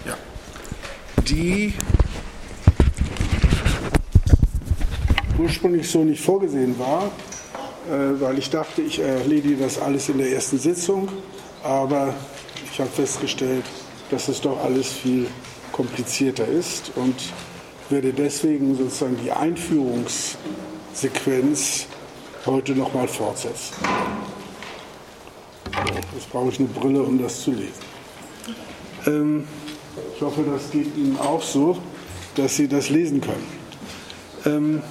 Ja. Die ursprünglich so nicht vorgesehen war, weil ich dachte, ich erledige das alles in der ersten Sitzung, aber ich habe festgestellt, dass es doch alles viel komplizierter ist und werde deswegen sozusagen die Einführungssequenz heute nochmal fortsetzen. Jetzt brauche ich eine Brille, um das zu lesen. Ich hoffe, das geht Ihnen auch so, dass Sie das lesen können.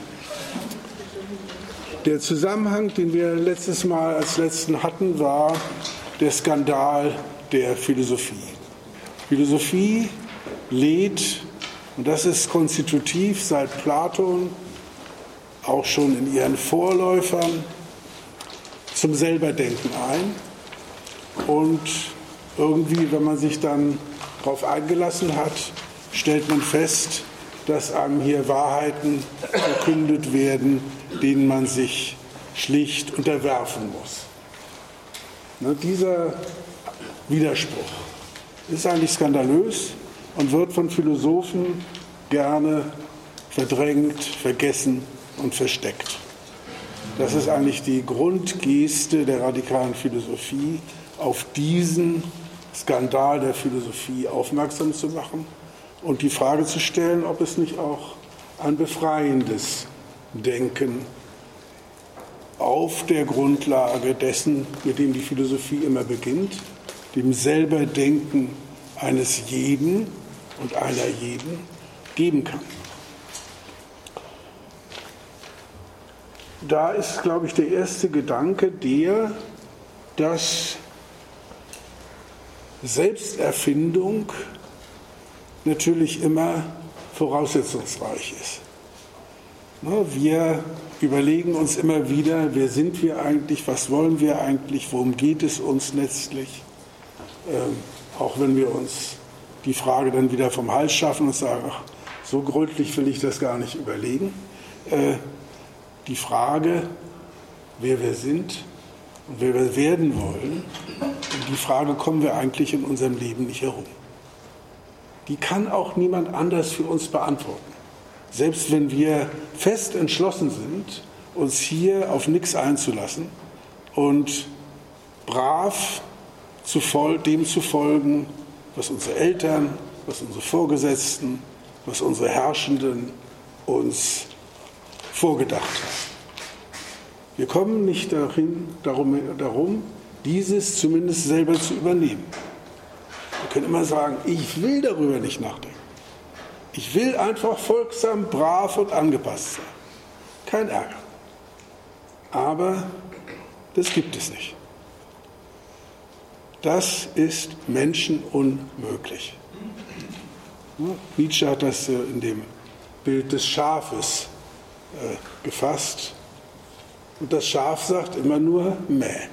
Der Zusammenhang, den wir letztes Mal als letzten hatten, war der Skandal der Philosophie. Philosophie lädt, und das ist konstitutiv seit Platon, auch schon in ihren Vorläufern, zum Selberdenken ein. Und irgendwie, wenn man sich dann darauf eingelassen hat, stellt man fest, dass einem hier Wahrheiten verkündet werden, denen man sich schlicht unterwerfen muss. Dieser Widerspruch ist eigentlich skandalös und wird von Philosophen gerne verdrängt, vergessen und versteckt. Das ist eigentlich die Grundgeste der radikalen Philosophie, auf diesen Skandal der Philosophie aufmerksam zu machen und die Frage zu stellen, ob es nicht auch ein befreiendes Denken auf der Grundlage dessen, mit dem die Philosophie immer beginnt, dem Selberdenken eines jeden und einer jeden geben kann. Da ist, glaube ich, der erste Gedanke der, dass Selbsterfindung natürlich immer voraussetzungsreich ist. Wir überlegen uns immer wieder, wer sind wir eigentlich, was wollen wir eigentlich, worum geht es uns letztlich, auch wenn wir uns die Frage dann wieder vom Hals schaffen und sagen, ach, so gründlich will ich das gar nicht überlegen. Die Frage, wer wir sind und wer wir werden wollen, um die Frage kommen wir eigentlich in unserem Leben nicht herum. Die kann auch niemand anders für uns beantworten. Selbst wenn wir fest entschlossen sind, uns hier auf nichts einzulassen und brav dem zu folgen, was unsere Eltern, was unsere Vorgesetzten, was unsere Herrschenden uns vorgedacht haben. Wir kommen nicht darum, dieses zumindest selber zu übernehmen. Wir können immer sagen, ich will darüber nicht nachdenken. Ich will einfach folgsam, brav und angepasst sein. Kein Ärger. Aber das gibt es nicht. Das ist menschenunmöglich. Nietzsche hat das in dem Bild des Schafes gefasst. Und das Schaf sagt immer nur Mäh.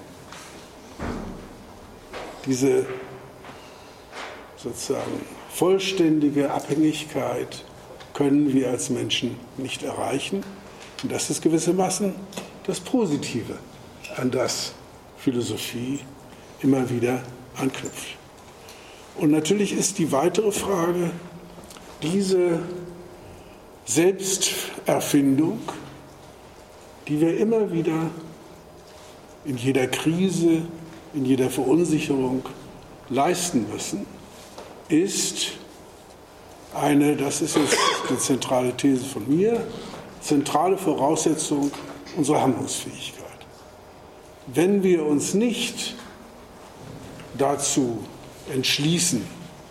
Diese sozusagen vollständige Abhängigkeit können wir als Menschen nicht erreichen. Und das ist gewissermaßen das Positive, an das Philosophie immer wieder anknüpft. Und natürlich ist die weitere Frage, diese Selbsterfindung, die wir immer wieder in jeder Krise, in jeder Verunsicherung leisten müssen, ist eine, das ist jetzt die zentrale These von mir, zentrale Voraussetzung unserer Handlungsfähigkeit. Wenn wir uns nicht dazu entschließen,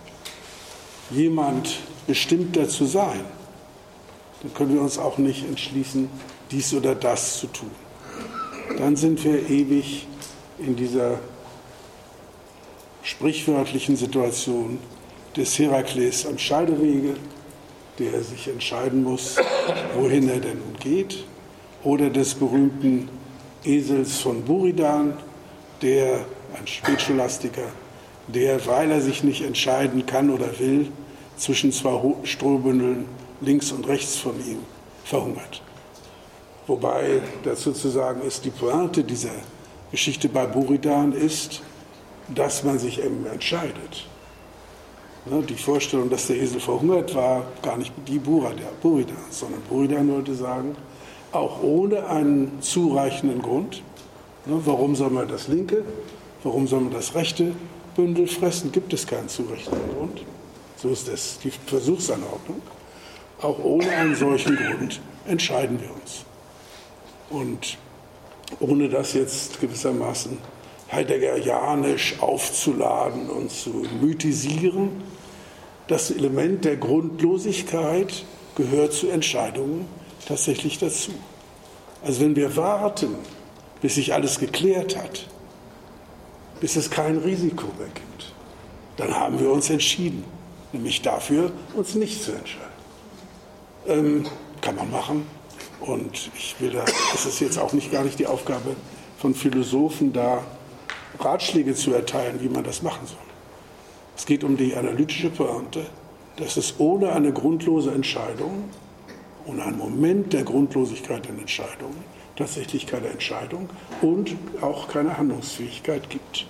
jemand bestimmter zu sein, dann können wir uns auch nicht entschließen, dies oder das zu tun. Dann sind wir ewig in dieser sprichwörtlichen Situation des Herakles am Scheidewege, der sich entscheiden muss, wohin er denn nun geht, oder des berühmten Esels von Buridan, der, ein Spätscholastiker, der, weil er sich nicht entscheiden kann oder will, zwischen zwei Strohbündeln links und rechts von ihm verhungert. Wobei dazu zu sagen ist, die Pointe dieser Geschichte bei Buridan ist, dass man sich eben entscheidet. Die Vorstellung, dass der Esel verhungert, war gar nicht die Buridans, sondern Buridan wollte sagen, auch ohne einen zureichenden Grund, warum soll man das linke, warum soll man das rechte Bündel fressen, gibt es keinen zureichenden Grund. So ist das die Versuchsanordnung. Auch ohne einen solchen Grund entscheiden wir uns. Und ohne das jetzt gewissermaßen heideggerianisch aufzuladen und zu mythisieren, das Element der Grundlosigkeit gehört zu Entscheidungen tatsächlich dazu. Also wenn wir warten, bis sich alles geklärt hat, bis es kein Risiko mehr gibt, dann haben wir uns entschieden, nämlich dafür, uns nicht zu entscheiden. Kann man machen. Und es ist jetzt auch gar nicht die Aufgabe von Philosophen, da Ratschläge zu erteilen, wie man das machen soll. Es geht um die analytische Pointe, dass es ohne eine grundlose Entscheidung, ohne einen Moment der Grundlosigkeit in Entscheidungen, tatsächlich keine Entscheidung und auch keine Handlungsfähigkeit gibt.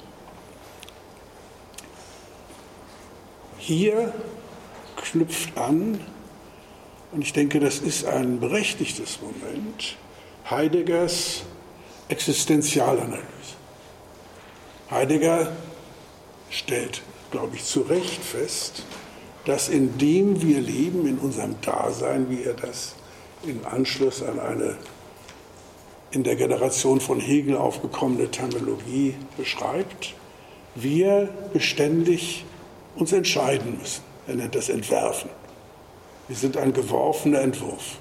Hier knüpft an, und ich denke, das ist ein berechtigtes Moment, Heideggers Existenzialanalyse. Heidegger stellt, glaube ich, zu Recht fest, dass indem wir leben, in unserem Dasein, wie er das im Anschluss an eine in der Generation von Hegel aufgekommene Terminologie beschreibt, wir beständig uns entscheiden müssen. Er nennt das Entwerfen. Wir sind ein geworfener Entwurf.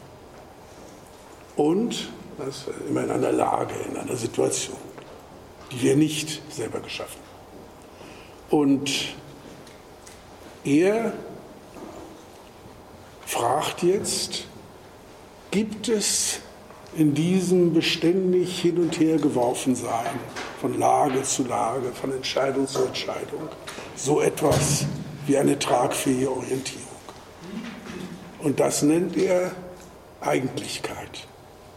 Und immer in einer Lage, in einer Situation, die wir nicht selber geschaffen haben. Und er fragt jetzt, gibt es in diesem beständig hin und her geworfen sein, von Lage zu Lage, von Entscheidung zu Entscheidung, so etwas wie eine tragfähige Orientierung? Und das nennt er Eigentlichkeit.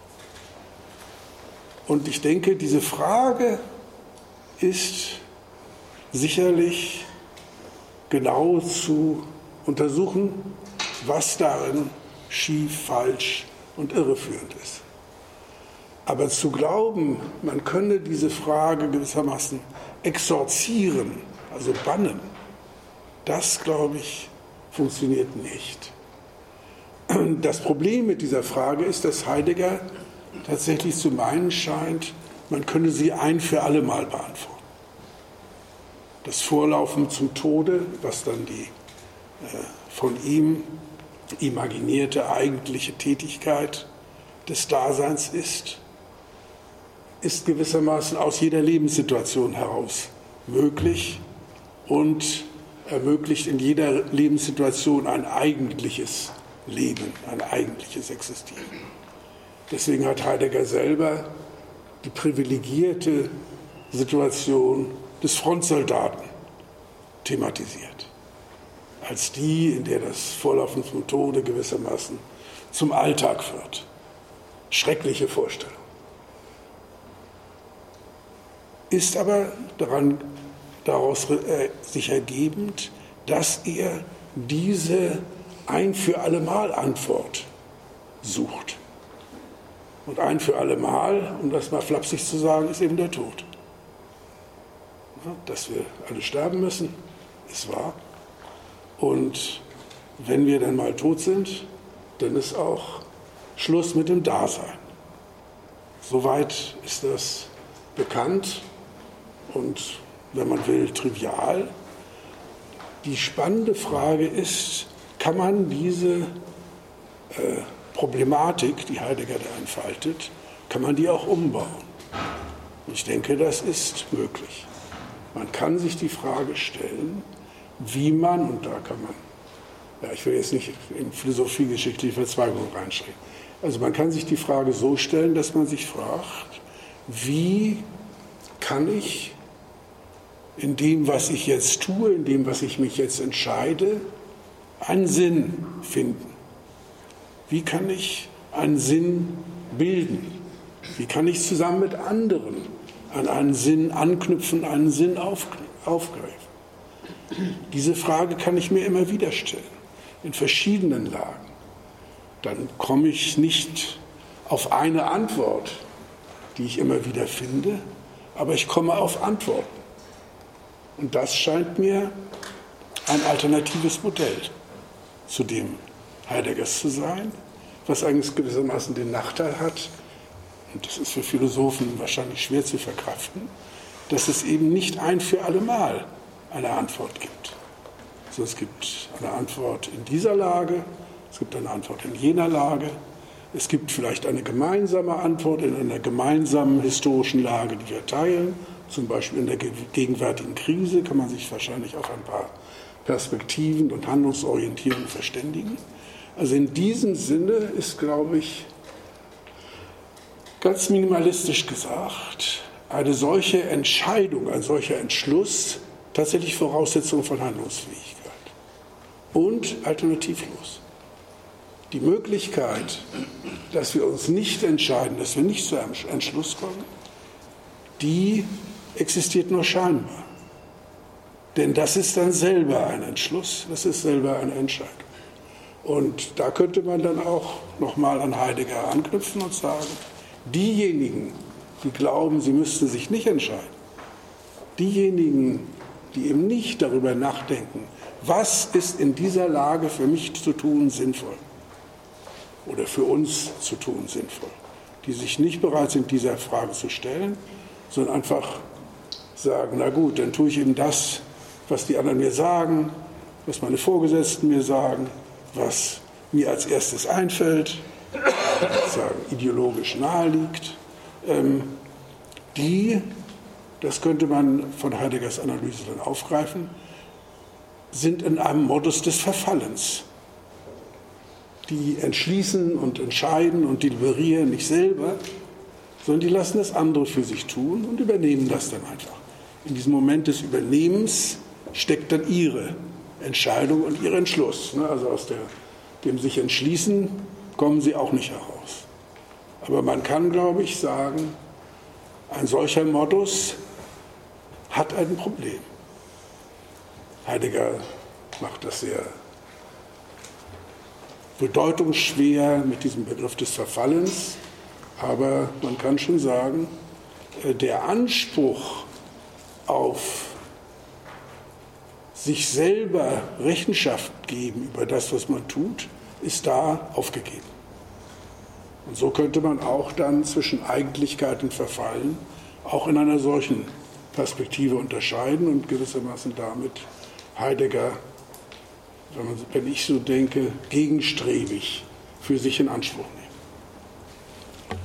Und ich denke, diese Frage ist sicherlich genau zu untersuchen, was darin schief, falsch und irreführend ist. Aber zu glauben, man könne diese Frage gewissermaßen exorzieren, also bannen, das, glaube ich, funktioniert nicht. Das Problem mit dieser Frage ist, dass Heidegger tatsächlich zu meinen scheint, man könne sie ein für alle Mal beantworten. Das Vorlaufen zum Tode, was dann die von ihm imaginierte eigentliche Tätigkeit des Daseins ist gewissermaßen aus jeder Lebenssituation heraus möglich und ermöglicht in jeder Lebenssituation ein eigentliches Leben, ein eigentliches Existieren. Deswegen hat Heidegger selber die privilegierte Situation des Frontsoldaten thematisiert, als die, in der das Vorlaufen zum Tode gewissermaßen zum Alltag wird. Schreckliche Vorstellung. Ist aber daraus sich ergebend, dass er diese ein für allemal Antwort sucht. Und ein für allemal, um das mal flapsig zu sagen, ist eben der Tod. Dass wir alle sterben müssen, ist wahr. Und wenn wir dann mal tot sind, dann ist auch Schluss mit dem Dasein. Soweit ist das bekannt und, wenn man will, trivial. Die spannende Frage ist, kann man diese Problematik, die Heidegger da entfaltet, kann man die auch umbauen? Und ich denke, das ist möglich. Man kann sich die Frage stellen, wie man, und da kann man, ich will jetzt nicht in philosophiegeschichtliche Verzweigungen reinschreiben, also man kann sich die Frage so stellen, dass man sich fragt, wie kann ich in dem, was ich jetzt tue, in dem, was ich mich jetzt entscheide, einen Sinn finden? Wie kann ich einen Sinn bilden? Wie kann ich zusammen mit anderen an einen Sinn anknüpfen, einen Sinn aufgreifen? Diese Frage kann ich mir immer wieder stellen, in verschiedenen Lagen. Dann komme ich nicht auf eine Antwort, die ich immer wieder finde, aber ich komme auf Antworten. Und das scheint mir ein alternatives Modell zu dem Heideggers zu sein, was eigentlich gewissermaßen den Nachteil hat, und das ist für Philosophen wahrscheinlich schwer zu verkraften, dass es eben nicht ein für alle Mal eine Antwort gibt. Also es gibt eine Antwort in dieser Lage, es gibt eine Antwort in jener Lage, es gibt vielleicht eine gemeinsame Antwort in einer gemeinsamen historischen Lage, die wir teilen. Zum Beispiel in der gegenwärtigen Krise kann man sich wahrscheinlich auf ein paar Perspektiven und Handlungsorientierungen verständigen. Also in diesem Sinne ist, glaube ich, ganz minimalistisch gesagt, eine solche Entscheidung, ein solcher Entschluss tatsächlich Voraussetzung von Handlungsfähigkeit und alternativlos. Die Möglichkeit, dass wir uns nicht entscheiden, dass wir nicht zu einem Entschluss kommen, die existiert nur scheinbar. Denn das ist dann selber ein Entschluss, das ist selber eine Entscheidung. Und da könnte man dann auch nochmal an Heidegger anknüpfen und sagen, diejenigen, die glauben, sie müssten sich nicht entscheiden, diejenigen, die eben nicht darüber nachdenken, was ist in dieser Lage für mich zu tun sinnvoll oder für uns zu tun sinnvoll, die sich nicht bereit sind, dieser Frage zu stellen, sondern einfach sagen, na gut, dann tue ich eben das, was die anderen mir sagen, was meine Vorgesetzten mir sagen, was mir als erstes einfällt, sagen, ideologisch naheliegt, die, das könnte man von Heideggers Analyse dann aufgreifen, sind in einem Modus des Verfallens. Die entschließen und entscheiden und deliberieren nicht selber, sondern die lassen das andere für sich tun und übernehmen das dann einfach. In diesem Moment des Übernehmens steckt dann ihre Entscheidung und ihr Entschluss. Also aus dem sich entschließen kommen sie auch nicht heraus. Aber man kann, glaube ich, sagen, ein solcher Modus hat ein Problem. Heidegger macht das sehr bedeutungsschwer mit diesem Begriff des Verfallens, aber man kann schon sagen, der Anspruch auf sich selber Rechenschaft geben über das, was man tut, ist da aufgegeben. Und so könnte man auch dann zwischen Eigentlichkeit und Verfallen auch in einer solchen Perspektive unterscheiden und gewissermaßen damit Heidegger, wenn ich so denke, gegenstrebig für sich in Anspruch nehmen.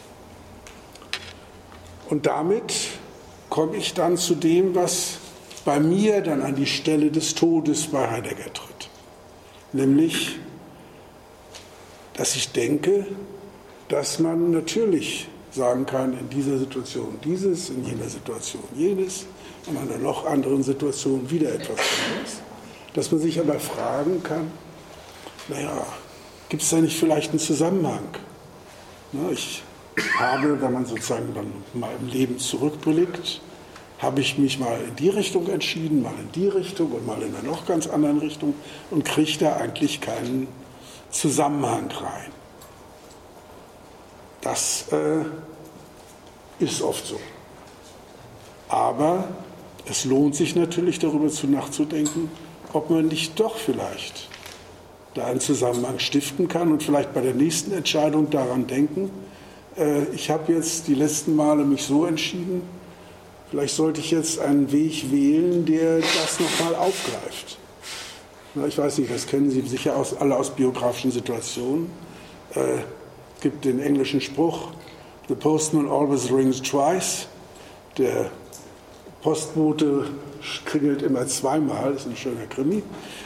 Und damit komme ich dann zu dem, was bei mir dann an die Stelle des Todes bei Heidegger tritt. Nämlich, dass ich denke, dass man natürlich sagen kann, in dieser Situation dieses, in jener Situation jenes, in einer noch anderen Situation wieder etwas anderes. Dass man sich aber fragen kann, naja, gibt es da nicht vielleicht einen Zusammenhang? Ich habe, wenn man sozusagen dann mal im Leben zurückblickt, habe ich mich mal in die Richtung entschieden, mal in die Richtung und mal in einer noch ganz anderen Richtung und kriege da eigentlich keinen Zusammenhang rein. Das ist oft so. Aber es lohnt sich natürlich darüber nachzudenken, ob man nicht doch vielleicht da einen Zusammenhang stiften kann und vielleicht bei der nächsten Entscheidung daran denken, ich habe jetzt die letzten Male mich so entschieden, vielleicht sollte ich jetzt einen Weg wählen, der das nochmal aufgreift. Ich weiß nicht, das kennen Sie sicher alle aus biografischen Situationen. Es gibt den englischen Spruch, "The postman always rings twice." Der Postbote klingelt immer zweimal, das ist ein schöner Krimi.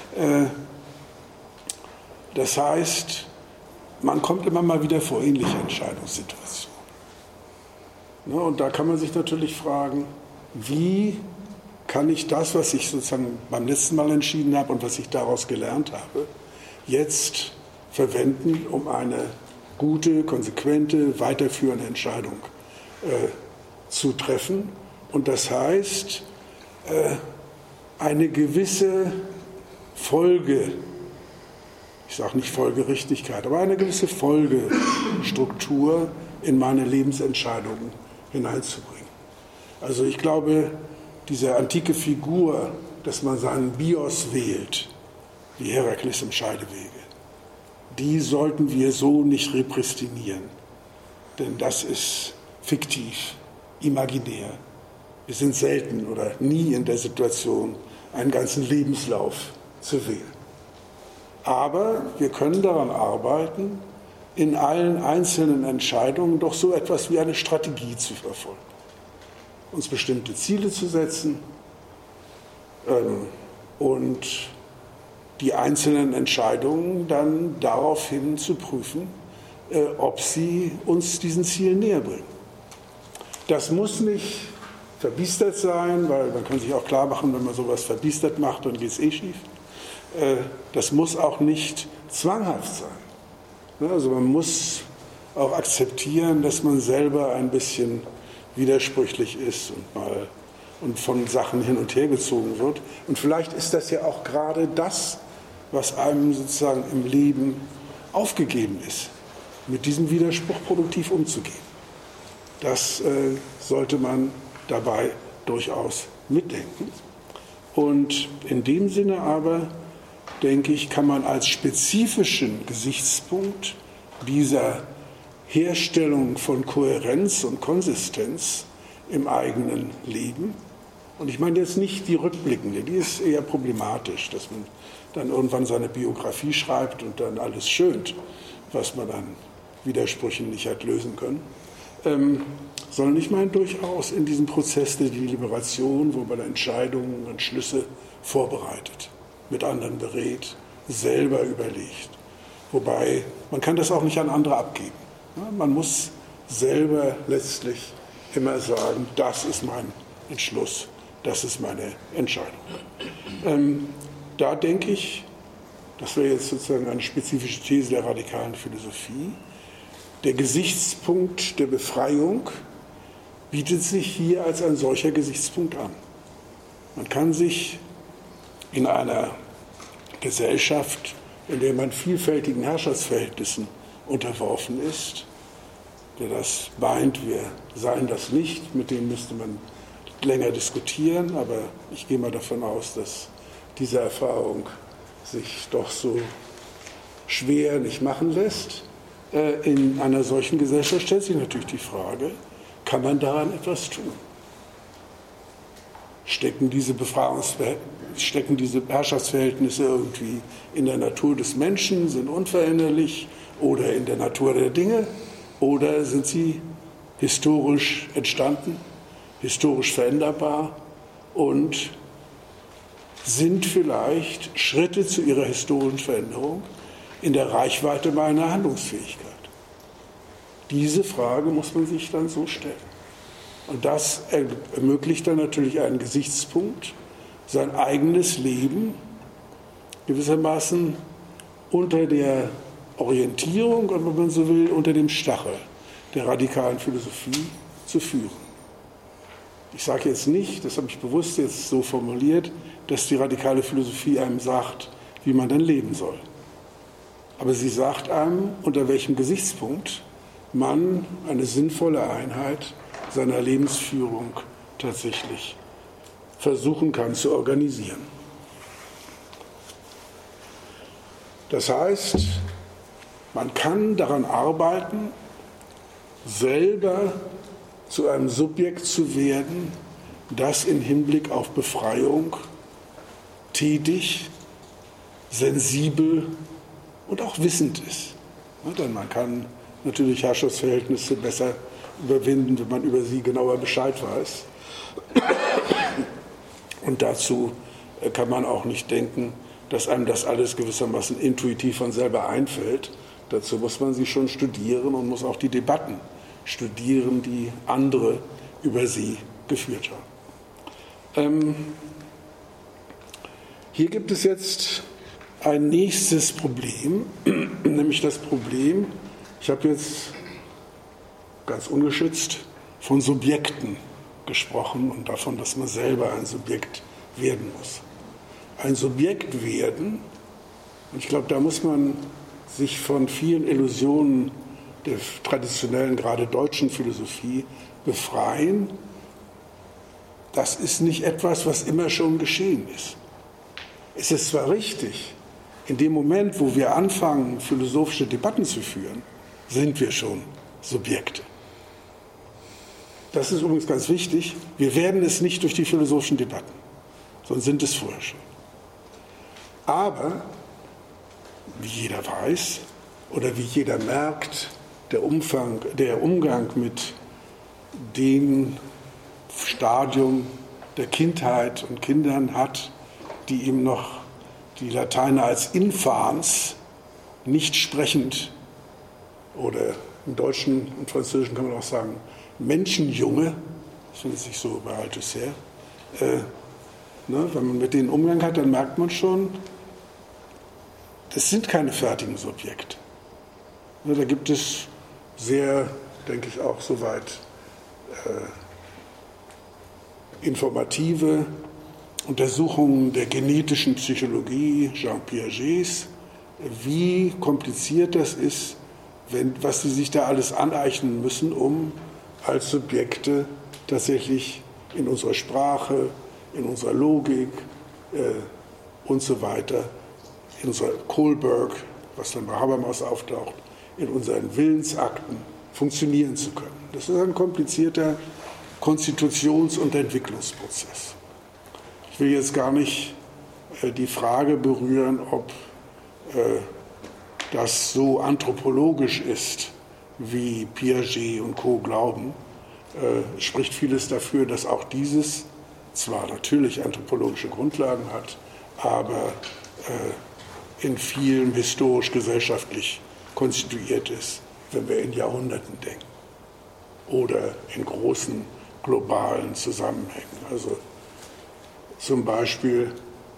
Das heißt, man kommt immer mal wieder vor ähnliche Entscheidungssituationen. Und da kann man sich natürlich fragen, wie kann ich das, was ich sozusagen beim letzten Mal entschieden habe und was ich daraus gelernt habe, jetzt verwenden, um eine gute, konsequente, weiterführende Entscheidung zu treffen. Und das heißt, eine gewisse Folge, ich sage nicht Folgerichtigkeit, aber eine gewisse Folgestruktur in meine Lebensentscheidungen hineinzubringen. Also ich glaube, diese antike Figur, dass man seinen Bios wählt, wie Herakles im Scheidewege, die sollten wir so nicht repräsentieren, denn das ist fiktiv, imaginär. Wir sind selten oder nie in der Situation, einen ganzen Lebenslauf zu wählen. Aber wir können daran arbeiten, in allen einzelnen Entscheidungen doch so etwas wie eine Strategie zu verfolgen. Uns bestimmte Ziele zu setzen und die einzelnen Entscheidungen dann daraufhin zu prüfen, ob sie uns diesen Zielen näher bringen. Das muss nicht verbiestert sein, weil man kann sich auch klar machen, wenn man sowas verbiestert macht, dann geht es schief. Das muss auch nicht zwanghaft sein. Also man muss auch akzeptieren, dass man selber ein bisschen widersprüchlich ist und von Sachen hin und her gezogen wird. Und vielleicht ist das ja auch gerade das, was einem sozusagen im Leben aufgegeben ist, mit diesem Widerspruch produktiv umzugehen. Das sollte man dabei durchaus mitdenken. Und in dem Sinne aber, denke ich, kann man als spezifischen Gesichtspunkt dieser Herstellung von Kohärenz und Konsistenz im eigenen Leben, und ich meine jetzt nicht die rückblickende, die ist eher problematisch, dass man dann irgendwann seine Biografie schreibt und dann alles schönt, was man an Widersprüchen nicht hat lösen können, sondern ich meine durchaus in diesem Prozess der Deliberation, wo man Entscheidungen und Schlüsse vorbereitet, mit anderen berät, selber überlegt. Wobei, man kann das auch nicht an andere abgeben. Man muss selber letztlich immer sagen, das ist mein Entschluss, das ist meine Entscheidung. Da denke ich, das wäre jetzt sozusagen eine spezifische These der radikalen Philosophie, der Gesichtspunkt der Befreiung bietet sich hier als ein solcher Gesichtspunkt an. Man kann sich in einer Gesellschaft, in der man vielfältigen Herrschaftsverhältnissen unterworfen ist, der das meint, wir seien das nicht, mit dem müsste man länger diskutieren, aber ich gehe mal davon aus, dass diese Erfahrung sich doch so schwer nicht machen lässt. In einer solchen Gesellschaft stellt sich natürlich die Frage, kann man daran etwas tun? Stecken diese Herrschaftsverhältnisse irgendwie in der Natur des Menschen, sind unveränderlich oder in der Natur der Dinge oder sind sie historisch entstanden, historisch veränderbar und sind vielleicht Schritte zu ihrer historischen Veränderung in der Reichweite meiner Handlungsfähigkeit? Diese Frage muss man sich dann so stellen. Und das ermöglicht dann natürlich einen Gesichtspunkt, sein eigenes Leben gewissermaßen unter der Orientierung und, wenn man so will, unter dem Stachel der radikalen Philosophie zu führen. Ich sage jetzt nicht, das habe ich bewusst jetzt so formuliert, dass die radikale Philosophie einem sagt, wie man dann leben soll. Aber sie sagt einem, unter welchem Gesichtspunkt man eine sinnvolle Einheit seiner Lebensführung tatsächlich versuchen kann zu organisieren. Das heißt, man kann daran arbeiten, selber zu einem Subjekt zu werden, das im Hinblick auf Befreiung tätig, sensibel und auch wissend ist. Denn man kann natürlich Herrschaftsverhältnisse besser überwinden, wenn man über sie genauer Bescheid weiß. Und dazu kann man auch nicht denken, dass einem das alles gewissermaßen intuitiv von selber einfällt. Dazu muss man sie schon studieren und muss auch die Debatten studieren, die andere über sie geführt haben. Hier gibt es jetzt ein nächstes Problem, nämlich das Problem, ich habe jetzt ganz ungeschützt von Subjekten gesprochen und davon, dass man selber ein Subjekt werden muss. ein Subjekt werden. Und ich glaube, da muss man sich von vielen Illusionen der traditionellen, gerade deutschen Philosophie befreien. Das ist nicht etwas, was immer schon geschehen ist. Es ist zwar richtig, in dem Moment, wo wir anfangen, philosophische Debatten zu führen, sind wir schon Subjekte. Das ist übrigens ganz wichtig. Wir werden es nicht durch die philosophischen Debatten, sondern sind es vorher schon. Aber, wie jeder weiß oder wie jeder merkt, der Umgang mit dem Stadium der Kindheit und Kindern hat, die ihm noch die Lateiner als Infans, nicht sprechend, oder im Deutschen und Französischen kann man auch sagen, Menschenjunge, das findet sich so bei Althusser, wenn man mit denen Umgang hat, dann merkt man schon, das sind keine fertigen Subjekte. Da gibt es sehr, denke ich auch soweit, informative Untersuchungen der genetischen Psychologie Jean Piagets, wie kompliziert das ist, was sie sich da alles aneignen müssen, um als Subjekte tatsächlich in unserer Sprache, in unserer Logik und so weiter, in unserer Kohlberg, was dann bei Habermas auftaucht, in unseren Willensakten funktionieren zu können. Das ist ein komplizierter Konstitutions- und Entwicklungsprozess. Ich will jetzt gar nicht die Frage berühren, ob das so anthropologisch ist, wie Piaget und Co. glauben. Spricht vieles dafür, dass auch dieses zwar natürlich anthropologische Grundlagen hat, aber in vielem historisch-gesellschaftlich konstituiert ist, wenn wir in Jahrhunderten denken oder in großen globalen Zusammenhängen. Also zum Beispiel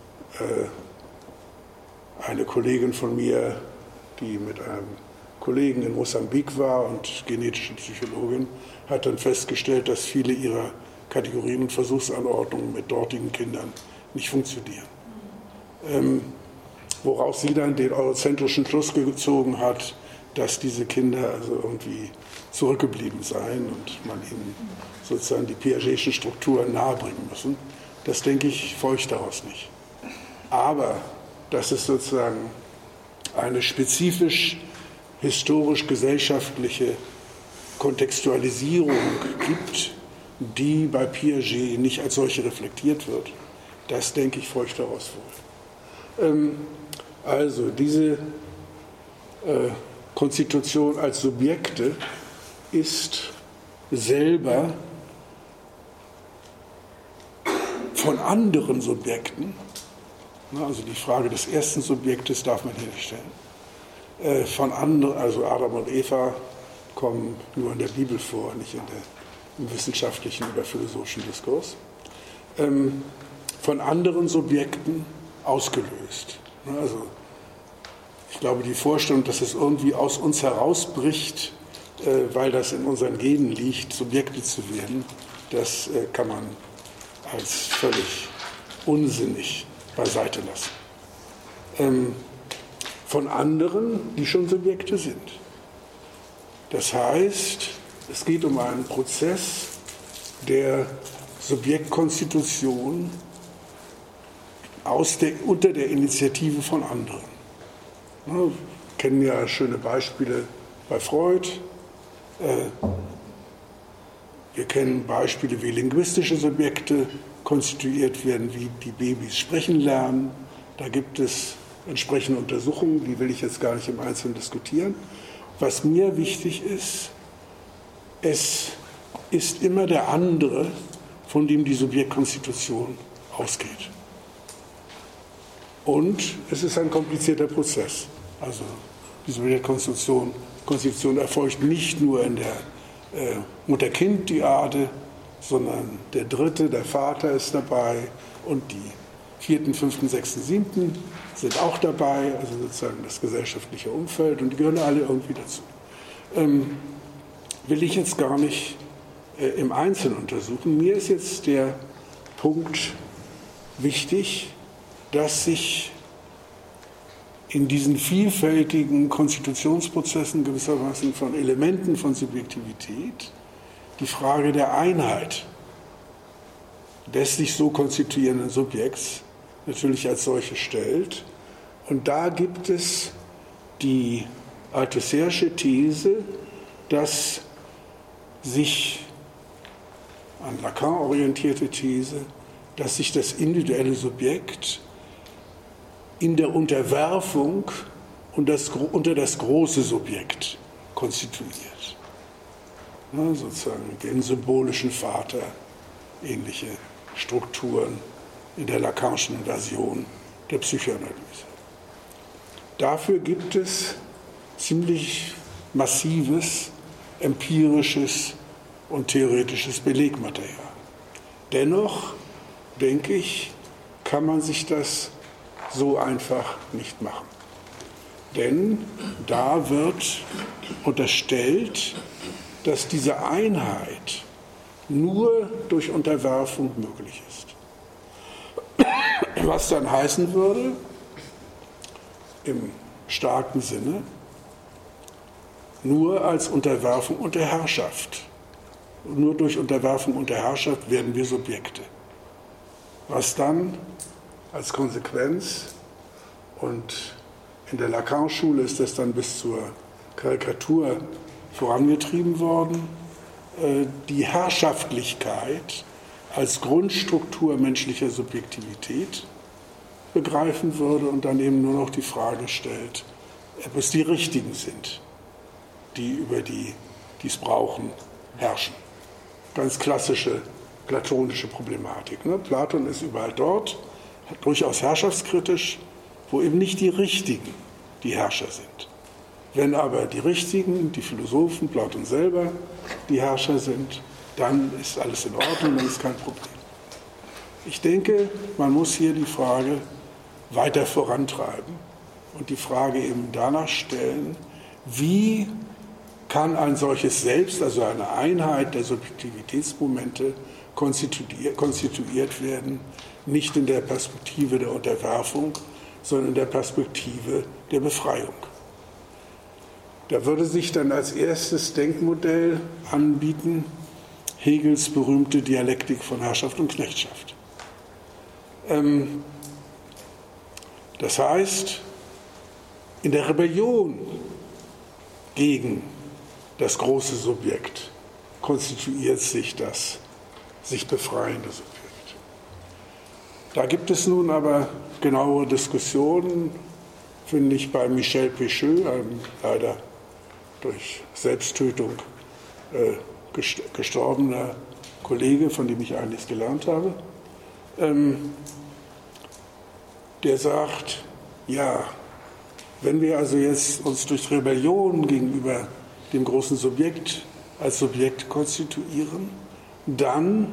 eine Kollegin von mir, die mit einem Kollegen in Mosambik war und genetische Psychologin, hat dann festgestellt, dass viele ihrer Kategorien und Versuchsanordnungen mit dortigen Kindern nicht funktionieren. Woraus sie dann den eurozentrischen Schluss gezogen hat, dass diese Kinder also irgendwie zurückgeblieben seien und man ihnen sozusagen die piagetischen Strukturen nahebringen müssen. Das, denke ich, folgt daraus nicht. Aber dass es sozusagen eine spezifisch historisch-gesellschaftliche Kontextualisierung gibt, die bei Piaget nicht als solche reflektiert wird, das, denke ich, folgt daraus wohl. Also diese Konstitution als Subjekte ist selber von anderen Subjekten, also die Frage des ersten Subjektes darf man hier nicht stellen, von anderen, also Adam und Eva kommen nur in der Bibel vor, nicht im wissenschaftlichen oder philosophischen Diskurs, von anderen Subjekten ausgelöst. Also ich glaube, die Vorstellung, dass es irgendwie aus uns herausbricht, weil das in unseren Genen liegt, Subjekte zu werden, das kann man als völlig unsinnig beiseite lassen. Von anderen, die schon Subjekte sind. Das heißt, es geht um einen Prozess der Subjektkonstitution unter der Initiative von anderen. Wir kennen ja schöne Beispiele bei Freud. Wir kennen Beispiele, wie linguistische Subjekte konstituiert werden, wie die Babys sprechen lernen. Da gibt es entsprechende Untersuchungen, die will ich jetzt gar nicht im Einzelnen diskutieren. Was mir wichtig ist, es ist immer der andere, von dem die Subjektkonstitution ausgeht. Und es ist ein komplizierter Prozess. Also die Subjektkonstitution erfolgt nicht nur in der Mutter-Kind-Dyade, sondern der Dritte, der Vater ist dabei und die Vierten, Fünften, Sechsten, Siebten sind auch dabei, also sozusagen das gesellschaftliche Umfeld und die gehören alle irgendwie dazu. Will ich jetzt gar nicht im Einzelnen untersuchen. Mir ist jetzt der Punkt wichtig, dass sich in diesen vielfältigen Konstitutionsprozessen gewissermaßen von Elementen von Subjektivität die Frage der Einheit des sich so konstituierenden Subjekts natürlich als solche stellt. Und da gibt es die althusser'sche These, dass sich, an Lacan orientierte These, dass sich das individuelle Subjekt in der Unterwerfung unter das große Subjekt konstituiert. Ja, sozusagen den symbolischen Vater, ähnliche Strukturen in der Lacanischen Version der Psychoanalyse. Dafür gibt es ziemlich massives, empirisches und theoretisches Belegmaterial. Dennoch, denke ich, kann man sich das so einfach nicht machen. Denn da wird unterstellt, dass diese Einheit nur durch Unterwerfung möglich ist. Was dann heißen würde, im starken Sinne, nur als Unterwerfung unter Herrschaft. Nur durch Unterwerfung unter Herrschaft werden wir Subjekte. Was dann als Konsequenz, und in der Lacan-Schule ist das dann bis zur Karikatur vorangetrieben worden, die Herrschaftlichkeit als Grundstruktur menschlicher Subjektivität begreifen würde und dann eben nur noch die Frage stellt, ob es die Richtigen sind, die über die es brauchen, herrschen. Ganz klassische platonische Problematik. Ne? Platon ist überall dort, durchaus herrschaftskritisch, wo eben nicht die Richtigen die Herrscher sind. Wenn aber die Richtigen, die Philosophen, Platon selber, die Herrscher sind, dann ist alles in Ordnung, dann ist kein Problem. Ich denke, man muss hier die Frage weiter vorantreiben und die Frage eben danach stellen, wie kann ein solches Selbst, also eine Einheit der Subjektivitätsmomente, konstituiert werden, nicht in der Perspektive der Unterwerfung, sondern in der Perspektive der Befreiung. Da würde sich dann als erstes Denkmodell anbieten Hegels berühmte Dialektik von Herrschaft und Knechtschaft. Das heißt, in der Rebellion gegen das große Subjekt konstituiert sich das sich befreiende Subjekt. Da gibt es nun aber genauere Diskussionen, finde ich, bei Michel Pecheux, einem leider durch Selbsttötung gestorbener Kollege, von dem ich einiges gelernt habe. Der sagt, ja, wenn wir also jetzt uns durch Rebellion gegenüber dem großen Subjekt als Subjekt konstituieren, dann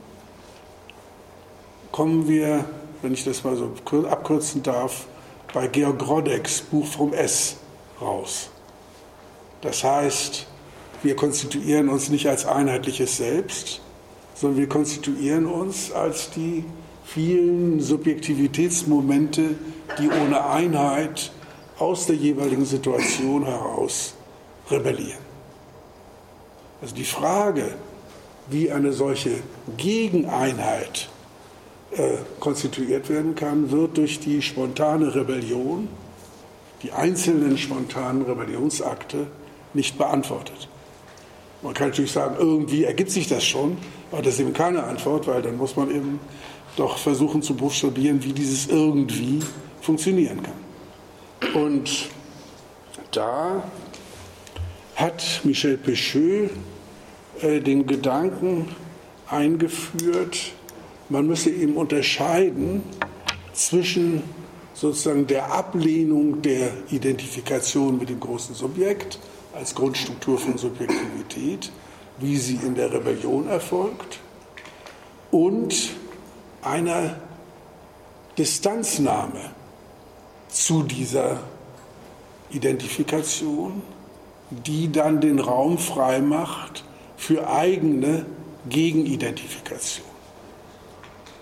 kommen wir, wenn ich das mal so abkürzen darf, bei Georg Grodecks Buch vom S raus. Das heißt, wir konstituieren uns nicht als einheitliches Selbst, sondern wir konstituieren uns als die vielen Subjektivitätsmomente, die ohne Einheit aus der jeweiligen Situation heraus rebellieren. Also die Frage, wie eine solche Gegeneinheit konstituiert werden kann, wird durch die spontane Rebellion, die einzelnen spontanen Rebellionsakte, nicht beantwortet. Man kann natürlich sagen, irgendwie ergibt sich das schon, aber das ist eben keine Antwort, weil dann muss man eben doch versuchen zu buchstabieren, wie dieses irgendwie funktionieren kann. Und da hat Michel Pecheux den Gedanken eingeführt, man müsse eben unterscheiden zwischen sozusagen der Ablehnung der Identifikation mit dem großen Subjekt als Grundstruktur von Subjektivität, wie sie in der Rebellion erfolgt, und einer Distanznahme zu dieser Identifikation, die dann den Raum frei macht für eigene Gegenidentifikation.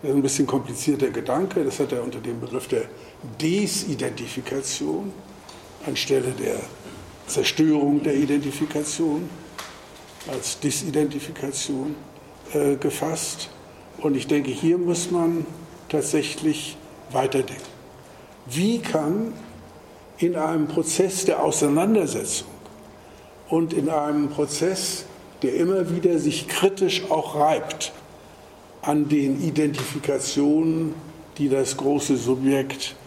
Das ist ein bisschen komplizierter Gedanke. Das hat er unter dem Begriff der Desidentifikation anstelle der Zerstörung der Identifikation als Disidentifikation gefasst. Und ich denke, hier muss man tatsächlich weiterdenken. Wie kann in einem Prozess der Auseinandersetzung und in einem Prozess, der immer wieder sich kritisch auch reibt an den Identifikationen, die das große Subjekt,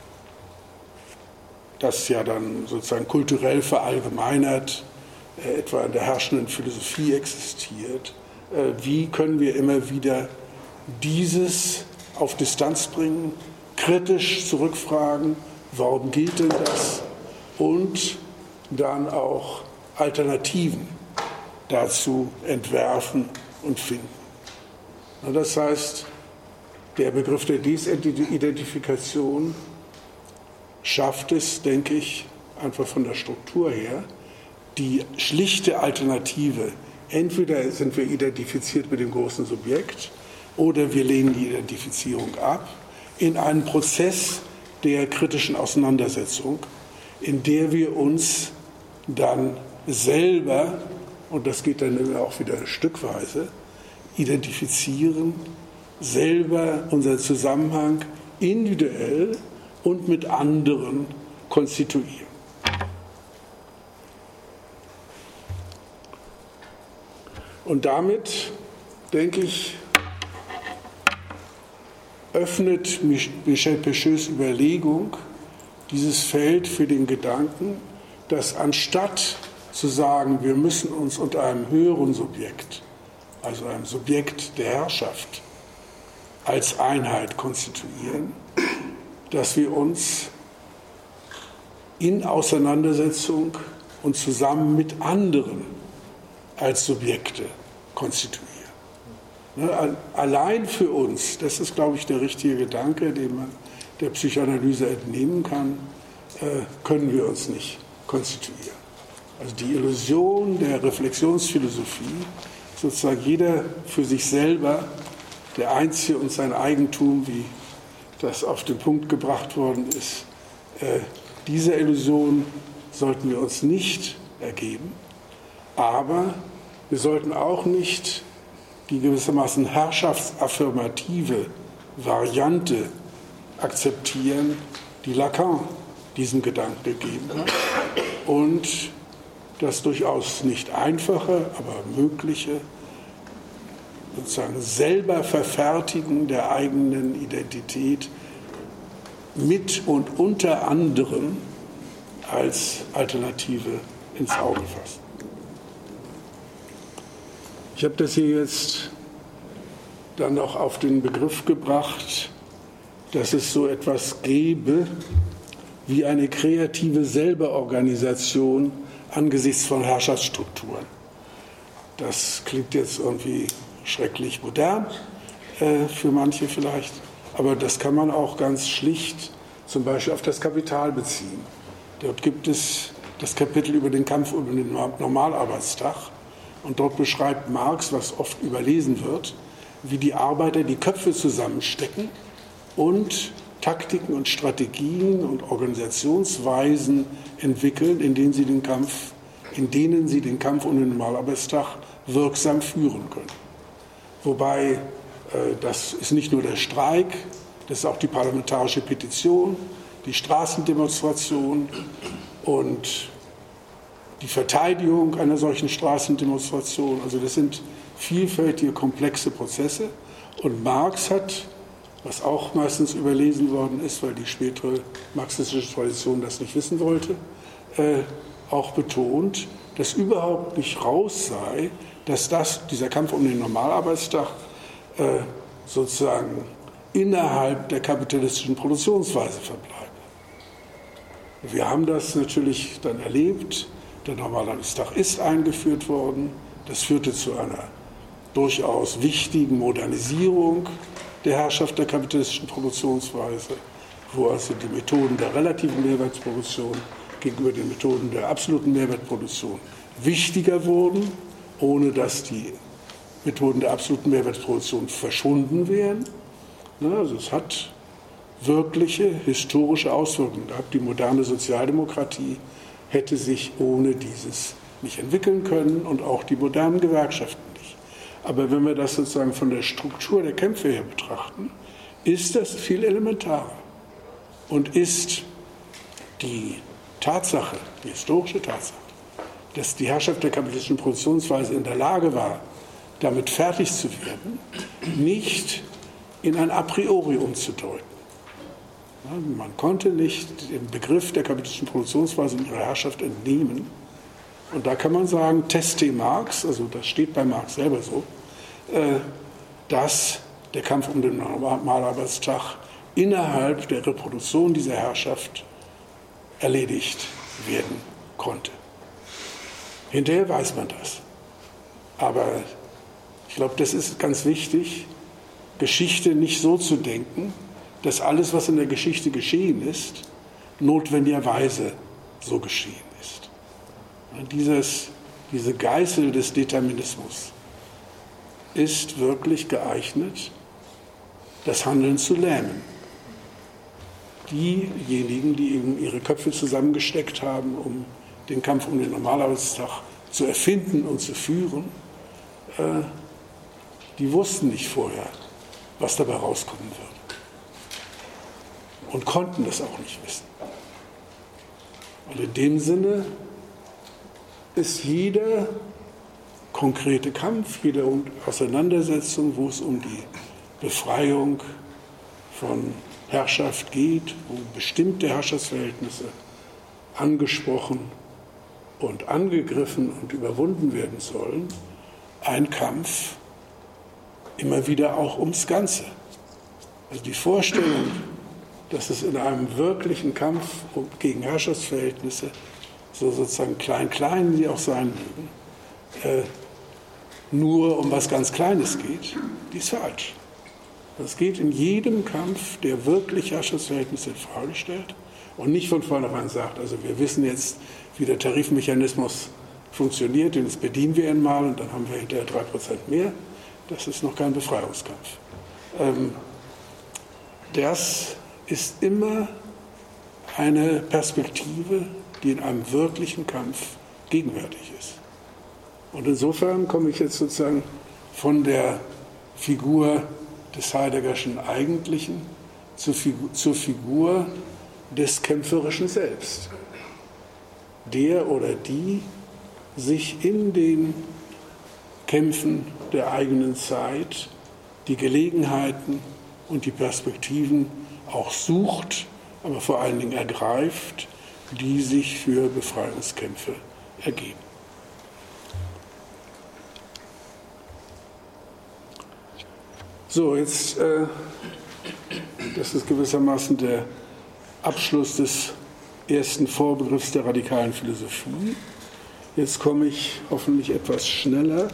das ja dann sozusagen kulturell verallgemeinert, etwa in der herrschenden Philosophie existiert, wie können wir immer wieder dieses auf Distanz bringen, kritisch zurückfragen, warum gilt denn das, und dann auch Alternativen dazu entwerfen und finden. Das heißt, der Begriff der Desidentifikation schafft es, denke ich, einfach von der Struktur her, die schlichte Alternative. Entweder sind wir identifiziert mit dem großen Subjekt oder wir lehnen die Identifizierung ab, in einen Prozess der kritischen Auseinandersetzung, in der wir uns dann selber, und das geht dann auch wieder stückweise, identifizieren, selber unseren Zusammenhang individuell und mit anderen konstituieren. Und damit, denke ich, öffnet Michel Pecheux Überlegung dieses Feld für den Gedanken, dass anstatt zu sagen, wir müssen uns unter einem höheren Subjekt, also einem Subjekt der Herrschaft, als Einheit konstituieren, dass wir uns in Auseinandersetzung und zusammen mit anderen als Subjekte konstituieren. Allein für uns, das ist, glaube ich, der richtige Gedanke, den man der Psychoanalyse entnehmen kann, können wir uns nicht konstituieren. Also die Illusion der Reflexionsphilosophie, sozusagen jeder für sich selber, der Einzige und sein Eigentum, wie das auf den Punkt gebracht worden ist, dieser Illusion sollten wir uns nicht ergeben, aber wir sollten auch nicht die gewissermaßen herrschaftsaffirmative Variante akzeptieren, die Lacan diesem Gedanken gegeben hat und das durchaus nicht einfache, aber mögliche sozusagen selber Verfertigen der eigenen Identität mit und unter anderem als Alternative ins Auge fassen. Ich habe das hier jetzt dann noch auf den Begriff gebracht, dass es so etwas gäbe wie eine kreative Selberorganisation angesichts von Herrschaftsstrukturen. Das klingt jetzt irgendwie schrecklich modern, für manche vielleicht, aber das kann man auch ganz schlicht zum Beispiel auf das Kapital beziehen. Dort gibt es das Kapitel über den Kampf um den Normalarbeitstag und dort beschreibt Marx, was oft überlesen wird, wie die Arbeiter die Köpfe zusammenstecken und Taktiken und Strategien und Organisationsweisen entwickeln, in denen sie den Kampf um den Normalarbeitstag wirksam führen können. Wobei das ist nicht nur der Streik, das ist auch die parlamentarische Petition, die Straßendemonstration und die Verteidigung einer solchen Straßendemonstration. Also das sind vielfältige, komplexe Prozesse. Und Marx hat, was auch meistens überlesen worden ist, weil die spätere marxistische Tradition das nicht wissen wollte, auch betont, dass überhaupt nicht raus sei, dass dieser Kampf um den Normalarbeitstag sozusagen innerhalb der kapitalistischen Produktionsweise verbleibe. Wir haben das natürlich dann erlebt. Der Normalarbeitstag ist eingeführt worden. Das führte zu einer durchaus wichtigen Modernisierung der Herrschaft der kapitalistischen Produktionsweise, wo also die Methoden der relativen Mehrwertproduktion gegenüber den Methoden der absoluten Mehrwertproduktion wichtiger wurden, ohne dass die Methoden der absoluten Mehrwertproduktion verschwunden wären. Also es hat wirkliche historische Auswirkungen gehabt. Die moderne Sozialdemokratie hätte sich ohne dieses nicht entwickeln können und auch die modernen Gewerkschaften nicht. Aber wenn wir das sozusagen von der Struktur der Kämpfe her betrachten, ist das viel elementarer und ist die Tatsache, die historische Tatsache, dass die Herrschaft der kapitalistischen Produktionsweise in der Lage war, damit fertig zu werden, nicht in ein A priori umzudeuten. Man konnte nicht den Begriff der kapitalistischen Produktionsweise und ihrer Herrschaft entnehmen. Und da kann man sagen, Teste Marx, also das steht bei Marx selber so, dass der Kampf um den Normalarbeitstag innerhalb der Reproduktion dieser Herrschaft erledigt werden konnte. Hinterher weiß man das. Aber ich glaube, das ist ganz wichtig, Geschichte nicht so zu denken, dass alles, was in der Geschichte geschehen ist, notwendigerweise so geschehen ist. Diese Geißel des Determinismus ist wirklich geeignet, das Handeln zu lähmen. Diejenigen, die eben ihre Köpfe zusammengesteckt haben, um den Kampf um den Normalarbeitstag zu erfinden und zu führen, die wussten nicht vorher, was dabei rauskommen würde. Und konnten das auch nicht wissen. Und in dem Sinne ist jeder konkrete Kampf, jede Auseinandersetzung, wo es um die Befreiung von Herrschaft geht, wo bestimmte Herrschaftsverhältnisse angesprochen und angegriffen und überwunden werden sollen, ein Kampf immer wieder auch ums Ganze. Also die Vorstellung, dass es in einem wirklichen Kampf gegen Herrschaftsverhältnisse, so sozusagen klein, die auch sein mögen, nur um was ganz Kleines geht, die ist falsch. Es geht in jedem Kampf, der wirklich Herrschaftsverhältnisse in Frage stellt und nicht von vornherein sagt, also wir wissen jetzt, wie der Tarifmechanismus funktioniert, den bedienen wir ihn mal und dann haben wir hinterher 3% mehr. Das ist noch kein Befreiungskampf. Das ist immer eine Perspektive, die in einem wirklichen Kampf gegenwärtig ist. Und insofern komme ich jetzt sozusagen von der Figur des Heideggerschen Eigentlichen zur Figur des kämpferischen Selbst. Der oder die sich in den Kämpfen der eigenen Zeit die Gelegenheiten und die Perspektiven auch sucht, aber vor allen Dingen ergreift, die sich für Befreiungskämpfe ergeben. So, jetzt, das ist gewissermaßen der Abschluss des ersten Vorbegriffs der radikalen Philosophie. Jetzt komme ich hoffentlich etwas schneller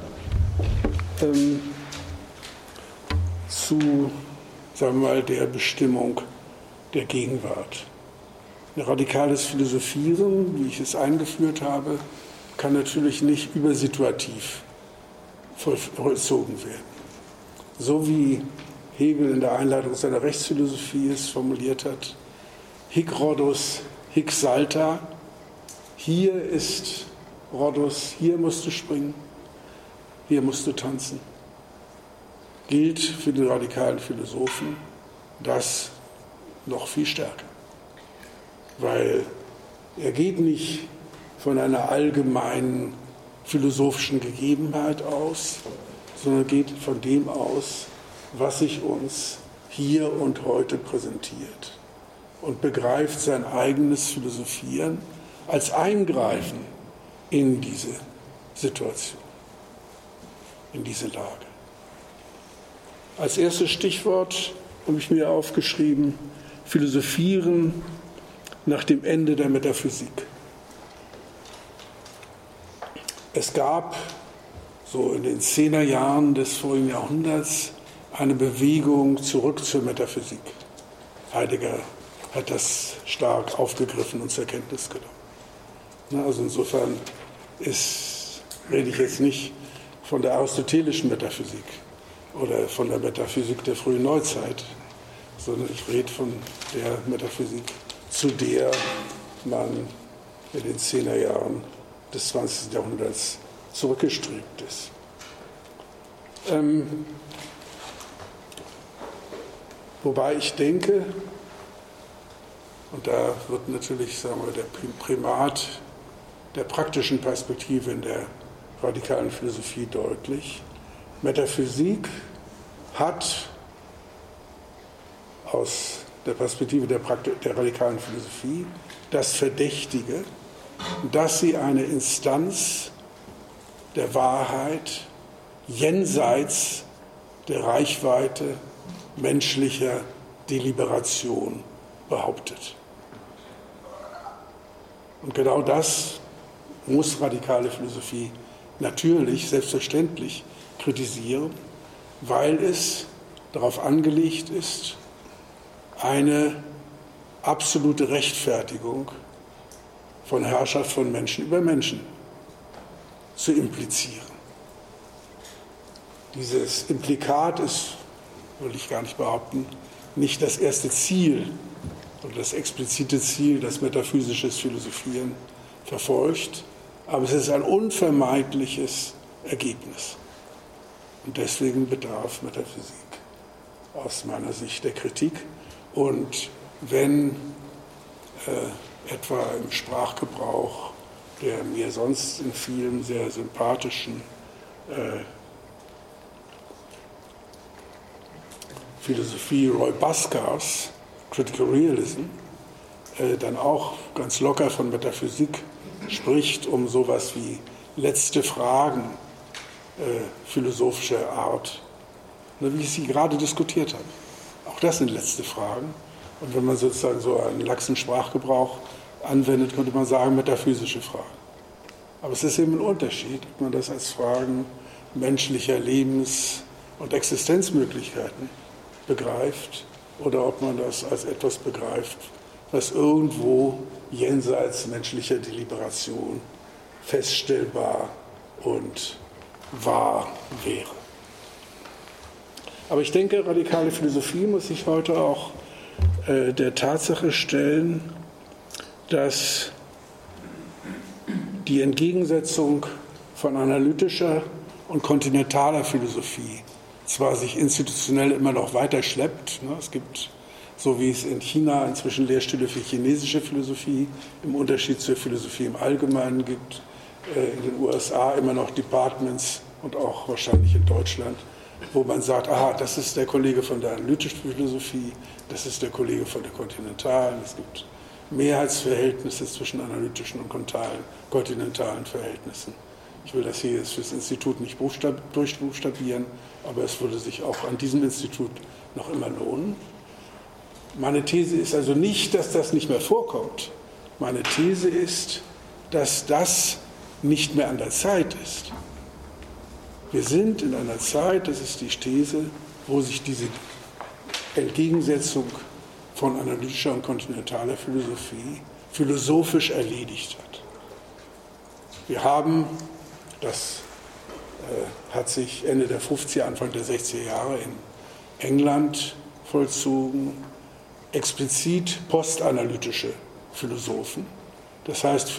zu, sagen wir mal, der Bestimmung der Gegenwart. Ein radikales Philosophieren, wie ich es eingeführt habe, kann natürlich nicht übersituativ vollzogen werden. So wie Hegel in der Einleitung seiner Rechtsphilosophie es formuliert hat, hic Rhodus, hic salta, hier ist Rhodus, hier musst du springen, hier musst du tanzen. Gilt für die radikalen Philosophen das noch viel stärker. Weil er geht nicht von einer allgemeinen philosophischen Gegebenheit aus, sondern geht von dem aus, was sich uns hier und heute präsentiert und begreift sein eigenes Philosophieren als Eingreifen in diese Situation, in diese Lage. Als erstes Stichwort habe ich mir aufgeschrieben, Philosophieren nach dem Ende der Metaphysik. Es gab so in den 10er Jahren des vorigen Jahrhunderts eine Bewegung zurück zur Metaphysik. Heidegger hat das stark aufgegriffen und zur Kenntnis genommen. Also insofern rede ich jetzt nicht von der aristotelischen Metaphysik oder von der Metaphysik der frühen Neuzeit, sondern ich rede von der Metaphysik, zu der man in den 10er Jahren des 20. Jahrhunderts zurückgestrebt ist. Wobei ich denke, und da wird natürlich, sagen wir, der Primat der praktischen Perspektive in der radikalen Philosophie deutlich. Metaphysik hat aus der Perspektive der radikalen Philosophie das Verdächtige, dass sie eine Instanz der Wahrheit jenseits der Reichweite menschlicher Deliberation behauptet. Und genau das muss radikale Philosophie natürlich, selbstverständlich kritisieren, weil es darauf angelegt ist, eine absolute Rechtfertigung von Herrschaft von Menschen über Menschen zu implizieren. Dieses Implikat ist, will ich gar nicht behaupten, nicht das erste Ziel oder das explizite Ziel, das metaphysisches Philosophieren verfolgt, aber es ist ein unvermeidliches Ergebnis. Und deswegen bedarf Metaphysik aus meiner Sicht der Kritik. Und wenn etwa im Sprachgebrauch der mir sonst in vielen sehr sympathischen Philosophie Roy Bhaskars, Critical Realism, dann auch ganz locker von Metaphysik spricht, um sowas wie letzte Fragen philosophischer Art, wie ich sie gerade diskutiert habe. Auch das sind letzte Fragen. Und wenn man sozusagen so einen laxen Sprachgebrauch anwendet, könnte man sagen, metaphysische Fragen. Aber es ist eben ein Unterschied, ob man das als Fragen menschlicher Lebens- und Existenzmöglichkeiten begreift oder ob man das als etwas begreift, was irgendwo jenseits menschlicher Deliberation feststellbar und wahr wäre. Aber ich denke, radikale Philosophie muss sich heute auch der Tatsache stellen, dass die Entgegensetzung von analytischer und kontinentaler Philosophie zwar sich institutionell immer noch weiter schleppt, es gibt, so wie es in China inzwischen Lehrstühle für chinesische Philosophie im Unterschied zur Philosophie im Allgemeinen gibt, in den USA immer noch Departments und auch wahrscheinlich in Deutschland, wo man sagt, aha, das ist der Kollege von der analytischen Philosophie, das ist der Kollege von der kontinentalen. Es gibt Mehrheitsverhältnisse zwischen analytischen und kontinentalen Verhältnissen. Ich will das hier jetzt für das Institut nicht durchbuchstabieren, aber es würde sich auch an diesem Institut noch immer lohnen. Meine These ist also nicht, dass das nicht mehr vorkommt. Meine These ist, dass das nicht mehr an der Zeit ist. Wir sind in einer Zeit, das ist die These, wo sich diese Entgegensetzung von analytischer und kontinentaler Philosophie philosophisch erledigt hat. Wir haben, das hat sich Ende der 50er, Anfang der 60er Jahre in England vollzogen, explizit postanalytische Philosophen. Das heißt,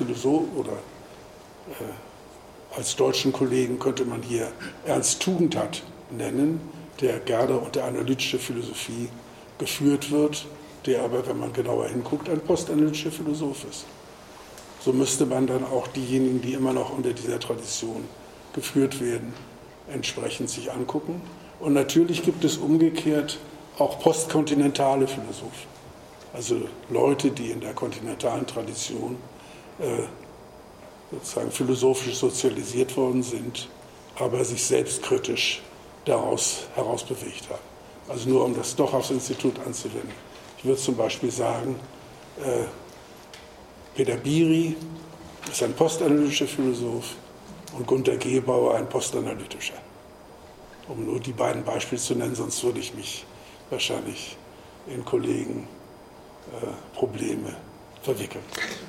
als deutschen Kollegen könnte man hier Ernst Tugendhat nennen, der gerne unter analytische Philosophie geführt wird, der aber, wenn man genauer hinguckt, ein postanalytischer Philosoph ist. So müsste man dann auch diejenigen, die immer noch unter dieser Tradition geführt werden, entsprechend sich angucken. Und natürlich gibt es umgekehrt auch postkontinentale Philosophen, also Leute, die in der kontinentalen Tradition sozusagen philosophisch sozialisiert worden sind, aber sich selbstkritisch daraus herausbewegt haben. Also nur um das doch aufs Institut anzuwenden. Ich würde zum Beispiel sagen, Peter Biri ist ein postanalytischer Philosoph und Günter Gebauer ein postanalytischer. Um nur die beiden Beispiele zu nennen, sonst würde ich mich wahrscheinlich in Kollegen Probleme verwickeln.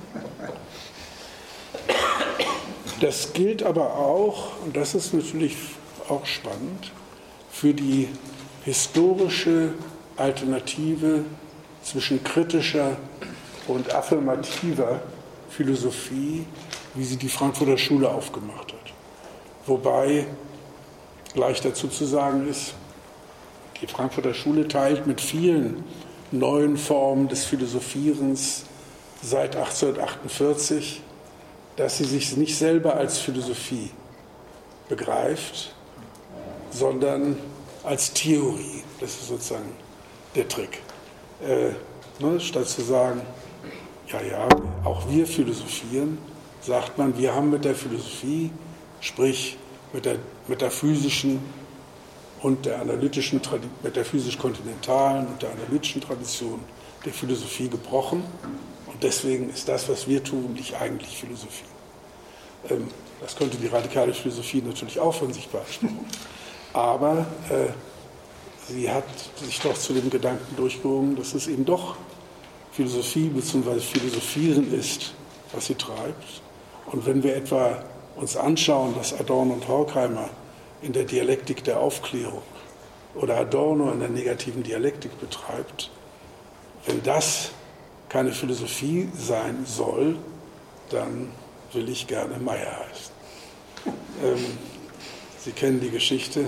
Das gilt aber auch, und das ist natürlich auch spannend, für die historische Alternative zwischen kritischer und affirmativer Philosophie, wie sie die Frankfurter Schule aufgemacht hat. Wobei gleich dazu zu sagen ist, die Frankfurter Schule teilt mit vielen neuen Formen des Philosophierens seit 1848, dass sie sich nicht selber als Philosophie begreift, sondern als Theorie. Das ist sozusagen der Trick. Statt zu sagen, ja, auch wir philosophieren, sagt man, wir haben mit der Philosophie, sprich mit der metaphysischen und der analytischen, mit der physisch-kontinentalen und der analytischen Tradition der Philosophie gebrochen. Und deswegen ist das, was wir tun, nicht eigentlich Philosophie. Das könnte die radikale Philosophie natürlich auch von sich beanspruchen. Aber sie hat sich doch zu dem Gedanken durchgerungen, dass es eben doch Philosophie bzw. Philosophieren ist, was sie treibt. Und wenn wir etwa uns anschauen, dass Adorno und Horkheimer in der Dialektik der Aufklärung oder Adorno in der negativen Dialektik betreibt, wenn das keine Philosophie sein soll, dann will ich gerne Meyer heißen. Sie kennen die Geschichte,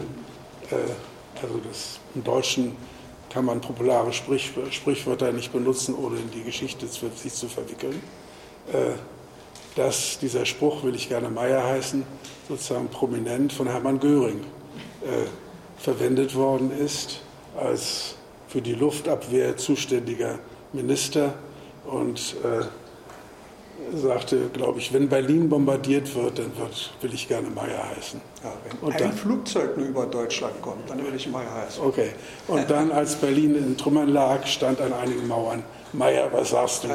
im Deutschen kann man populare Sprichwörter nicht benutzen, ohne in die Geschichte sich zu verwickeln. Dass dieser Spruch, will ich gerne Meyer heißen, sozusagen prominent von Hermann Göring verwendet worden ist, als für die Luftabwehr zuständiger Minister und sagte, glaube ich, wenn Berlin bombardiert wird, dann will ich gerne Meyer heißen. Ja, wenn ein Flugzeug nur über Deutschland kommt, dann will ich Meyer heißen. Okay. Und dann, als Berlin in Trümmern lag, stand an einigen Mauern, Meyer, was sagst du?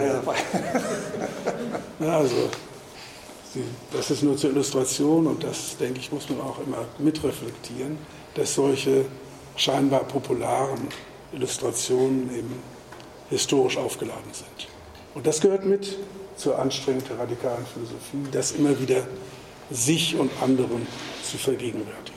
Also, das ist nur zur Illustration und das, denke ich, muss man auch immer mitreflektieren, dass solche scheinbar popularen Illustrationen eben historisch aufgeladen sind. Und das gehört mit zur Anstrengung der radikalen Philosophie, das immer wieder sich und anderen zu vergegenwärtigen.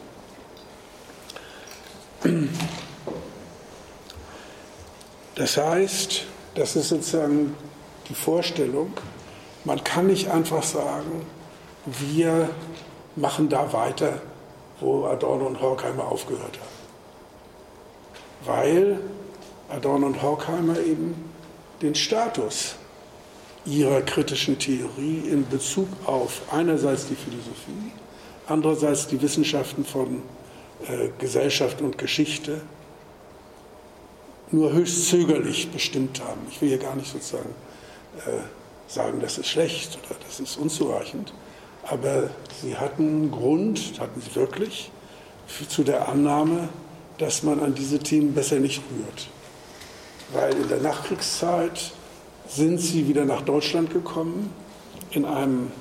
Das heißt, das ist sozusagen die Vorstellung, man kann nicht einfach sagen, wir machen da weiter, wo Adorno und Horkheimer aufgehört haben. Weil Adorno und Horkheimer eben den Status ihrer kritischen Theorie in Bezug auf einerseits die Philosophie, andererseits die Wissenschaften von Gesellschaft und Geschichte nur höchst zögerlich bestimmt haben. Ich will hier gar nicht sozusagen sagen, das ist schlecht oder das ist unzureichend, aber sie hatten Grund, hatten sie wirklich, zu der Annahme, dass man an diese Themen besser nicht rührt. Weil in der Nachkriegszeit sind sie wieder nach Deutschland gekommen, in einem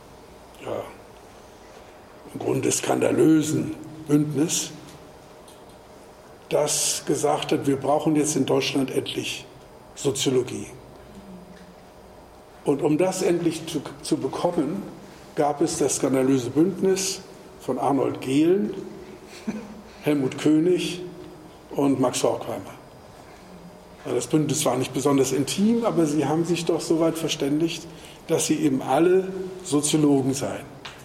im Grunde skandalösen Bündnis, das gesagt hat, wir brauchen jetzt in Deutschland endlich Soziologie. Und um das endlich zu bekommen, gab es das skandalöse Bündnis von Arnold Gehlen, Helmut König und Max Horkheimer. Das Bündnis war nicht besonders intim, aber sie haben sich doch so weit verständigt, dass sie eben alle Soziologen seien.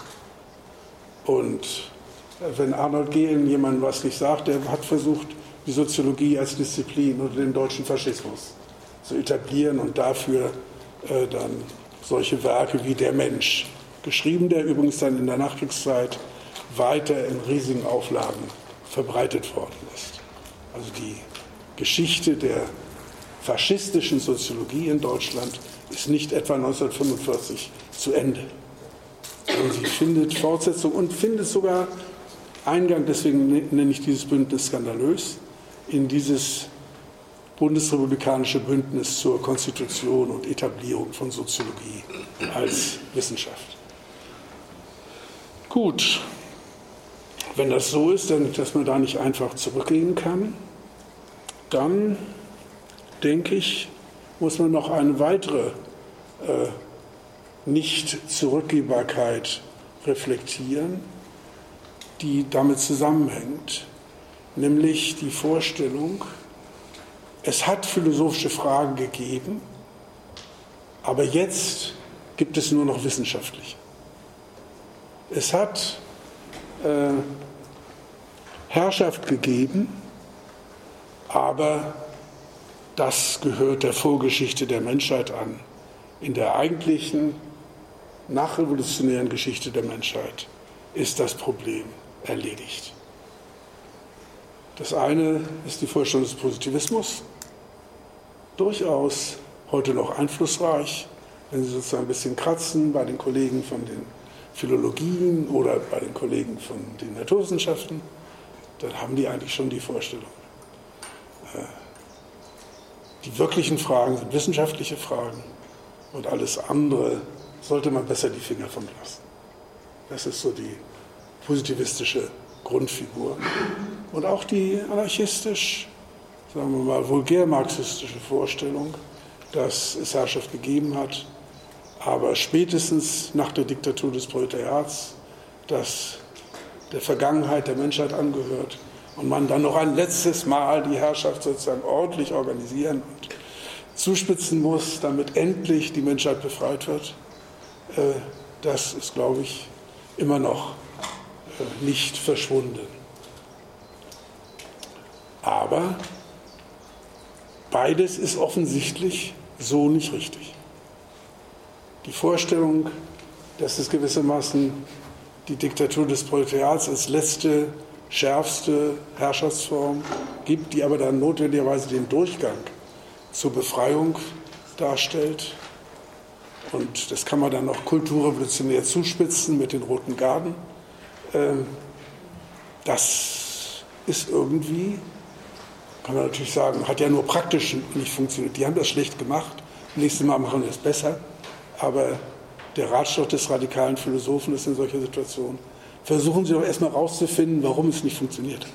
Und wenn Arnold Gehlen jemandem was nicht sagt, der hat versucht, die Soziologie als Disziplin unter dem deutschen Faschismus zu etablieren und dafür dann solche Werke wie Der Mensch geschrieben, der übrigens dann in der Nachkriegszeit weiter in riesigen Auflagen verbreitet worden ist. Also die Geschichte der faschistischen Soziologie in Deutschland ist nicht etwa 1945 zu Ende. Und sie findet Fortsetzung und findet sogar Eingang, deswegen nenne ich dieses Bündnis skandalös, in dieses bundesrepublikanische Bündnis zur Konstitution und Etablierung von Soziologie als Wissenschaft. Gut, wenn das so ist, dass man da nicht einfach zurückgehen kann, dann denke ich, muss man noch eine weitere Nicht-Zurückgehbarkeit reflektieren, die damit zusammenhängt, nämlich die Vorstellung, es hat philosophische Fragen gegeben, aber jetzt gibt es nur noch wissenschaftliche. Es hat Herrschaft gegeben, aber das gehört der Vorgeschichte der Menschheit an. In der eigentlichen nachrevolutionären Geschichte der Menschheit ist das Problem erledigt. Das eine ist die Vorstellung des Positivismus, durchaus heute noch einflussreich, wenn Sie sozusagen ein bisschen kratzen bei den Kollegen von den Philologien oder bei den Kollegen von den Naturwissenschaften, dann haben die eigentlich schon die Vorstellung. Die wirklichen Fragen sind wissenschaftliche Fragen und alles andere sollte man besser die Finger von lassen. Das ist so die positivistische Grundfigur. Und auch die anarchistisch, sagen wir mal, vulgär-marxistische Vorstellung, dass es Herrschaft gegeben hat, aber spätestens nach der Diktatur des Proletariats, das der Vergangenheit der Menschheit angehört und man dann noch ein letztes Mal die Herrschaft sozusagen ordentlich organisieren und zuspitzen muss, damit endlich die Menschheit befreit wird, das ist, glaube ich, immer noch nicht verschwunden. Aber beides ist offensichtlich so nicht richtig. Die Vorstellung, dass es gewissermaßen die Diktatur des Proletariats als letzte, schärfste Herrschaftsform gibt, die aber dann notwendigerweise den Durchgang zur Befreiung darstellt. Und das kann man dann noch kulturrevolutionär zuspitzen mit den Roten Garden. Das ist irgendwie, kann man natürlich sagen, hat ja nur praktisch nicht funktioniert. Die haben das schlecht gemacht. Nächstes Mal machen wir es besser. Aber der Ratschlag des radikalen Philosophen ist in solcher Situation, versuchen Sie doch erstmal rauszufinden, warum es nicht funktioniert.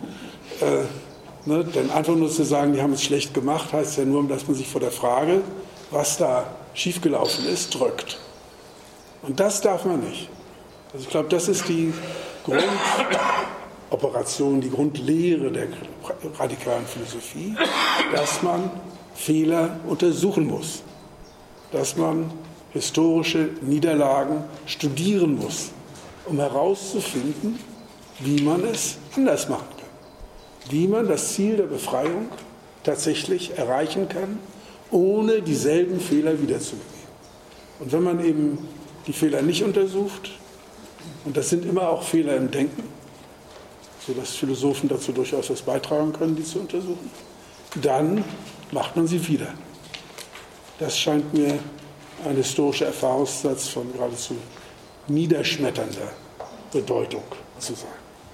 Denn einfach nur zu sagen, die haben es schlecht gemacht, heißt ja nur, dass man sich vor der Frage, was da schiefgelaufen ist, drückt. Und das darf man nicht. Also ich glaube, das ist die Grundoperation, die Grundlehre der radikalen Philosophie, dass man Fehler untersuchen muss, dass man historische Niederlagen studieren muss, um herauszufinden, wie man es anders machen kann, wie man das Ziel der Befreiung tatsächlich erreichen kann, ohne dieselben Fehler wiederzugeben. Und wenn man eben die Fehler nicht untersucht, und das sind immer auch Fehler im Denken, sodass Philosophen dazu durchaus was beitragen können, die zu untersuchen, dann macht man sie wieder. Das scheint mir ein historischer Erfahrungssatz von geradezu niederschmetternder Bedeutung zu sein.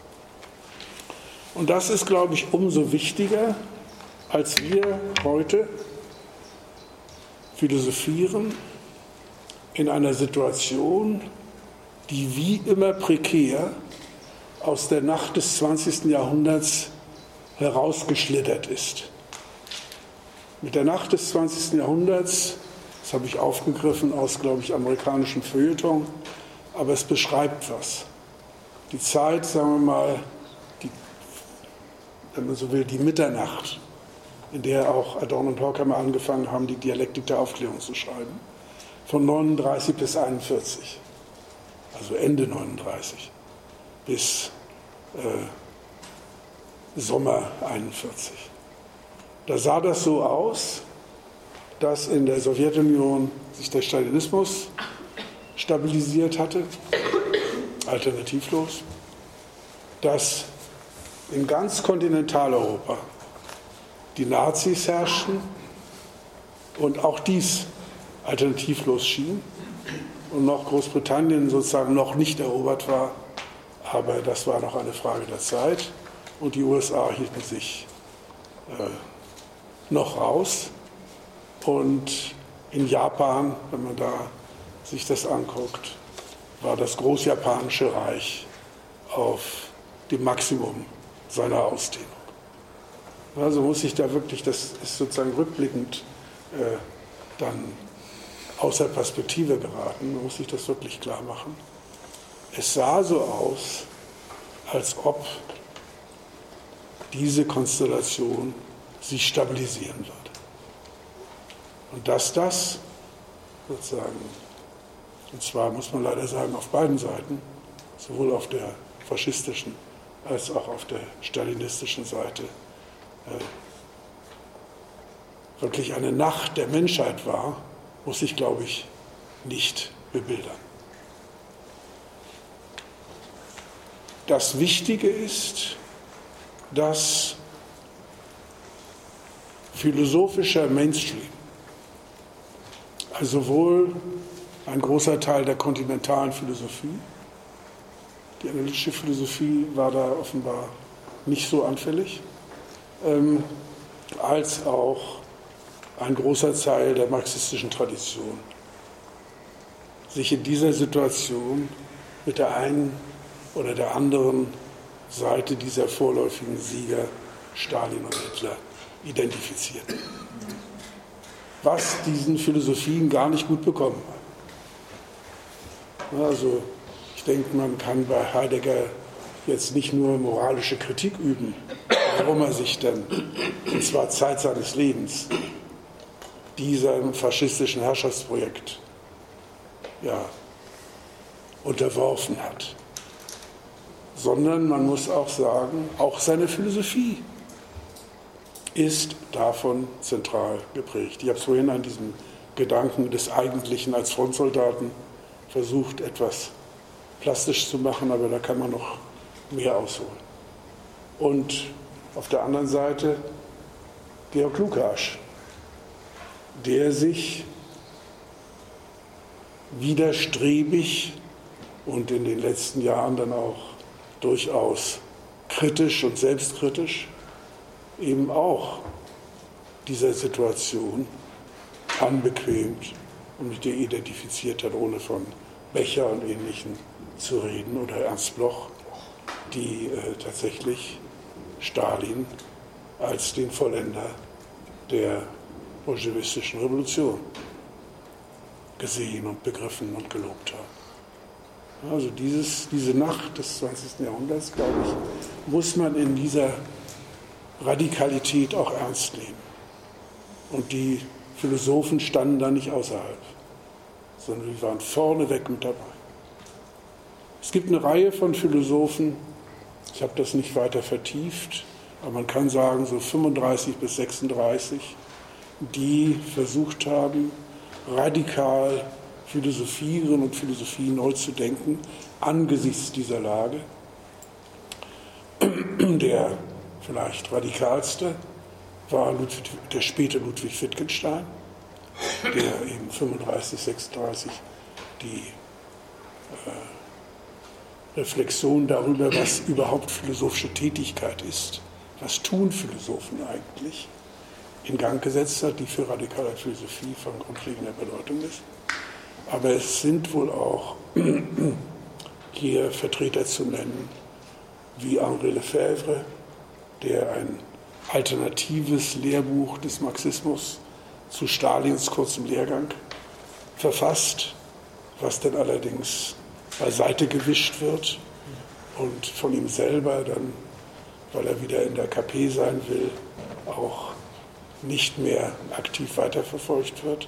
Und das ist, glaube ich, umso wichtiger, als wir heute philosophieren in einer Situation, die wie immer prekär aus der Nacht des 20. Jahrhunderts herausgeschlittert ist. Mit der Nacht des 20. Jahrhunderts, das habe ich aufgegriffen aus, glaube ich, amerikanischen Feuilleton, aber es beschreibt was. Die Zeit, sagen wir mal, wenn man so will, die Mitternacht, in der auch Adorno und Horkheimer angefangen haben, die Dialektik der Aufklärung zu schreiben, von 39 bis 41, also Ende 39 bis Sommer 41. Da sah das so aus, dass in der Sowjetunion sich der Stalinismus stabilisiert hatte, alternativlos, dass in ganz Kontinentaleuropa die Nazis herrschten und auch dies alternativlos schien und noch Großbritannien sozusagen noch nicht erobert war, aber das war noch eine Frage der Zeit und die USA hielten sich noch raus. Und in Japan, wenn man da sich das anguckt, war das Großjapanische Reich auf dem Maximum seiner Ausdehnung. Also muss ich da wirklich, das ist sozusagen rückblickend dann außer Perspektive geraten, man muss sich das wirklich klar machen. Es sah so aus, als ob diese Konstellation sich stabilisieren wird. Und dass das sozusagen, und zwar muss man leider sagen, auf beiden Seiten, sowohl auf der faschistischen als auch auf der stalinistischen Seite, wirklich eine Nacht der Menschheit war, muss ich, glaube ich, nicht bebildern. Das Wichtige ist, dass philosophischer Mainstream, also sowohl ein großer Teil der kontinentalen Philosophie, die analytische Philosophie war da offenbar nicht so anfällig, als auch ein großer Teil der marxistischen Tradition sich in dieser Situation mit der einen oder der anderen Seite dieser vorläufigen Sieger Stalin und Hitler identifiziert. Was diesen Philosophien gar nicht gut bekommen hat. Also ich denke, man kann bei Heidegger jetzt nicht nur moralische Kritik üben, warum er sich denn, und zwar Zeit seines Lebens, diesem faschistischen Herrschaftsprojekt unterworfen hat. Sondern man muss auch sagen, auch seine Philosophie ist davon zentral geprägt. Ich habe es vorhin an diesem Gedanken des Eigentlichen als Frontsoldaten versucht, etwas plastisch zu machen, aber da kann man noch mehr ausholen. Und auf der anderen Seite Georg Lukács, der sich widerstrebig und in den letzten Jahren dann auch durchaus kritisch und selbstkritisch eben auch dieser Situation anbequemt und mit der identifiziert hat, ohne von Becher und Ähnlichem zu reden, oder Ernst Bloch, die tatsächlich Stalin als den Vollender der bolschewistischen Revolution gesehen und begriffen und gelobt haben. Also diese Nacht des 20. Jahrhunderts, glaube ich, muss man in dieser Radikalität auch ernst nehmen. Und die Philosophen standen da nicht außerhalb, sondern die waren vorneweg mit dabei. Es gibt eine Reihe von Philosophen, ich habe das nicht weiter vertieft, aber man kann sagen, so 35 bis 36, die versucht haben, radikal philosophieren und Philosophie neu zu denken angesichts dieser Lage. Der vielleicht radikalste war der späte Ludwig Wittgenstein, der eben 35, 36 die Reflexion darüber, was überhaupt philosophische Tätigkeit ist, was tun Philosophen eigentlich, in Gang gesetzt hat, die für radikale Philosophie von grundlegender Bedeutung ist. Aber es sind wohl auch hier Vertreter zu nennen, wie Henri Lefebvre, der ein alternatives Lehrbuch des Marxismus zu Stalins kurzem Lehrgang verfasst, was dann allerdings beiseite gewischt wird und von ihm selber dann, weil er wieder in der KP sein will, auch nicht mehr aktiv weiterverfolgt wird.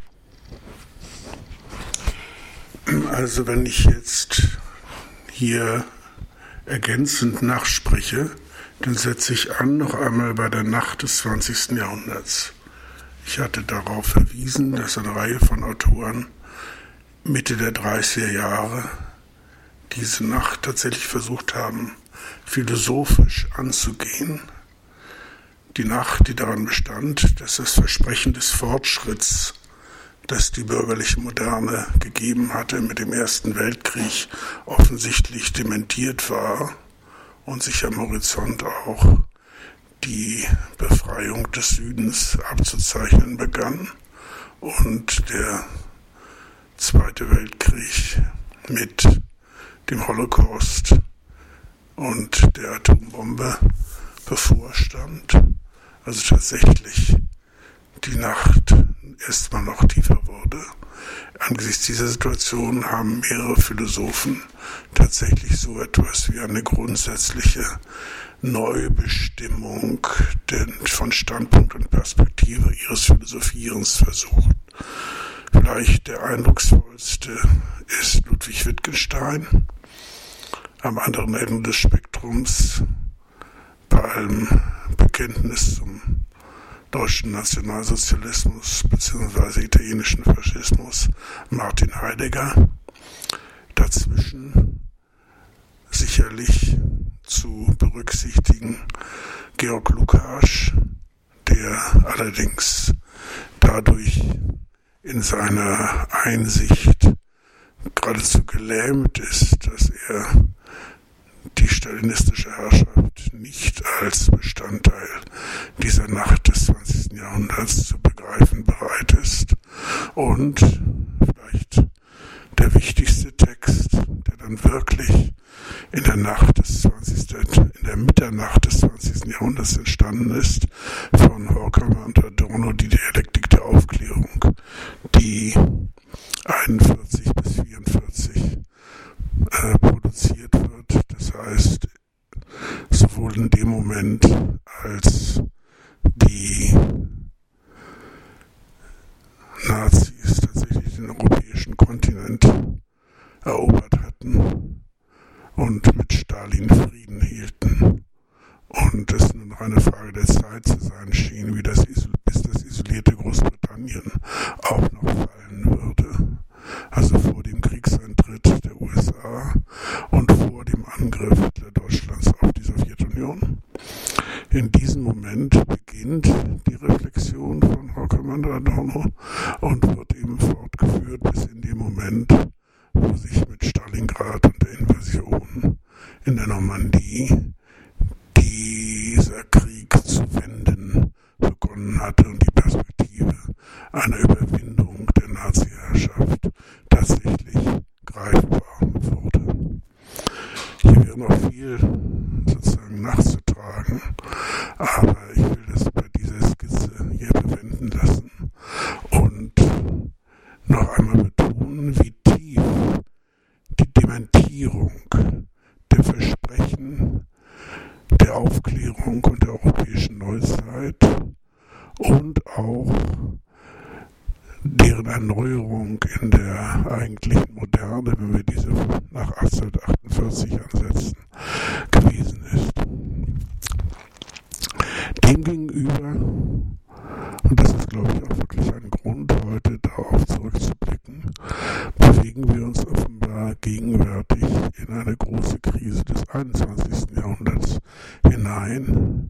Also wenn ich jetzt hier ergänzend nachspreche, dann setze ich an noch einmal bei der Nacht des 20. Jahrhunderts. Ich hatte darauf verwiesen, dass eine Reihe von Autoren Mitte der 30er Jahre diese Nacht tatsächlich versucht haben, philosophisch anzugehen. Die Nacht, die daran bestand, dass das Versprechen des Fortschritts, das die bürgerliche Moderne gegeben hatte, mit dem Ersten Weltkrieg offensichtlich dementiert war und sich am Horizont auch die Befreiung des Südens abzuzeichnen begann und der Zweite Weltkrieg mit dem Holocaust und der Atombombe bevorstand. Also tatsächlich die Nacht erstmal noch tiefer wurde. Angesichts dieser Situation haben mehrere Philosophen tatsächlich so etwas wie eine grundsätzliche Neubestimmung von Standpunkt und Perspektive ihres Philosophierens versucht. Vielleicht der eindrucksvollste ist Ludwig Wittgenstein, am anderen Ende des Spektrums bei allem Bekenntnis zum deutschen Nationalsozialismus bzw. italienischen Faschismus Martin Heidegger. Dazwischen sicherlich zu berücksichtigen Georg Lukács, der allerdings dadurch in seiner Einsicht geradezu gelähmt ist, dass er die stalinistische Herrschaft nicht als Bestandteil dieser Nacht des 20. Jahrhunderts zu begreifen bereit ist. Und vielleicht der wichtigste Text, der dann wirklich in der Mitternacht des 20. Jahrhunderts entstanden ist, von Horkheimer und Adorno, die Dialektik der Aufklärung, die 41 bis 44 produziert wird. Das heißt, sowohl in dem Moment, als die Nazis tatsächlich den europäischen Kontinent erobert hatten und mit Stalin Frieden hielten und es nur noch eine Frage der Zeit zu sein schien, bis das isolierte Großbritannien auch noch fallen würde. Also vor dem Kriegseintritt der USA und vor dem Angriff Deutschlands auf die Sowjetunion. In diesem Moment beginnt die Reflexion von Horkheimer und Adorno und wird eben fortgeführt bis in den Moment, wo sich mit Stalingrad und der Invasion in der Normandie dieser Krieg zu wenden begonnen hatte und die Perspektive einer Überwindung der Nazi-Herrschaft tatsächlich greifbar wurde. Hier wäre noch viel sozusagen nachzutragen, aber ich will das bei dieser Skizze hier bewenden lassen und noch einmal betonen, wie tief die Dementierung der Versprechen der Aufklärung und der europäischen Neuzeit und auch deren Erneuerung in der eigentlichen Moderne, wenn wir diese nach 1848 ansetzen, gewesen ist. Demgegenüber, und das ist, glaube ich, auch wirklich ein Grund, heute darauf zurückzublicken, bewegen wir uns offenbar gegenwärtig in eine große Krise des 21. Jahrhunderts hinein,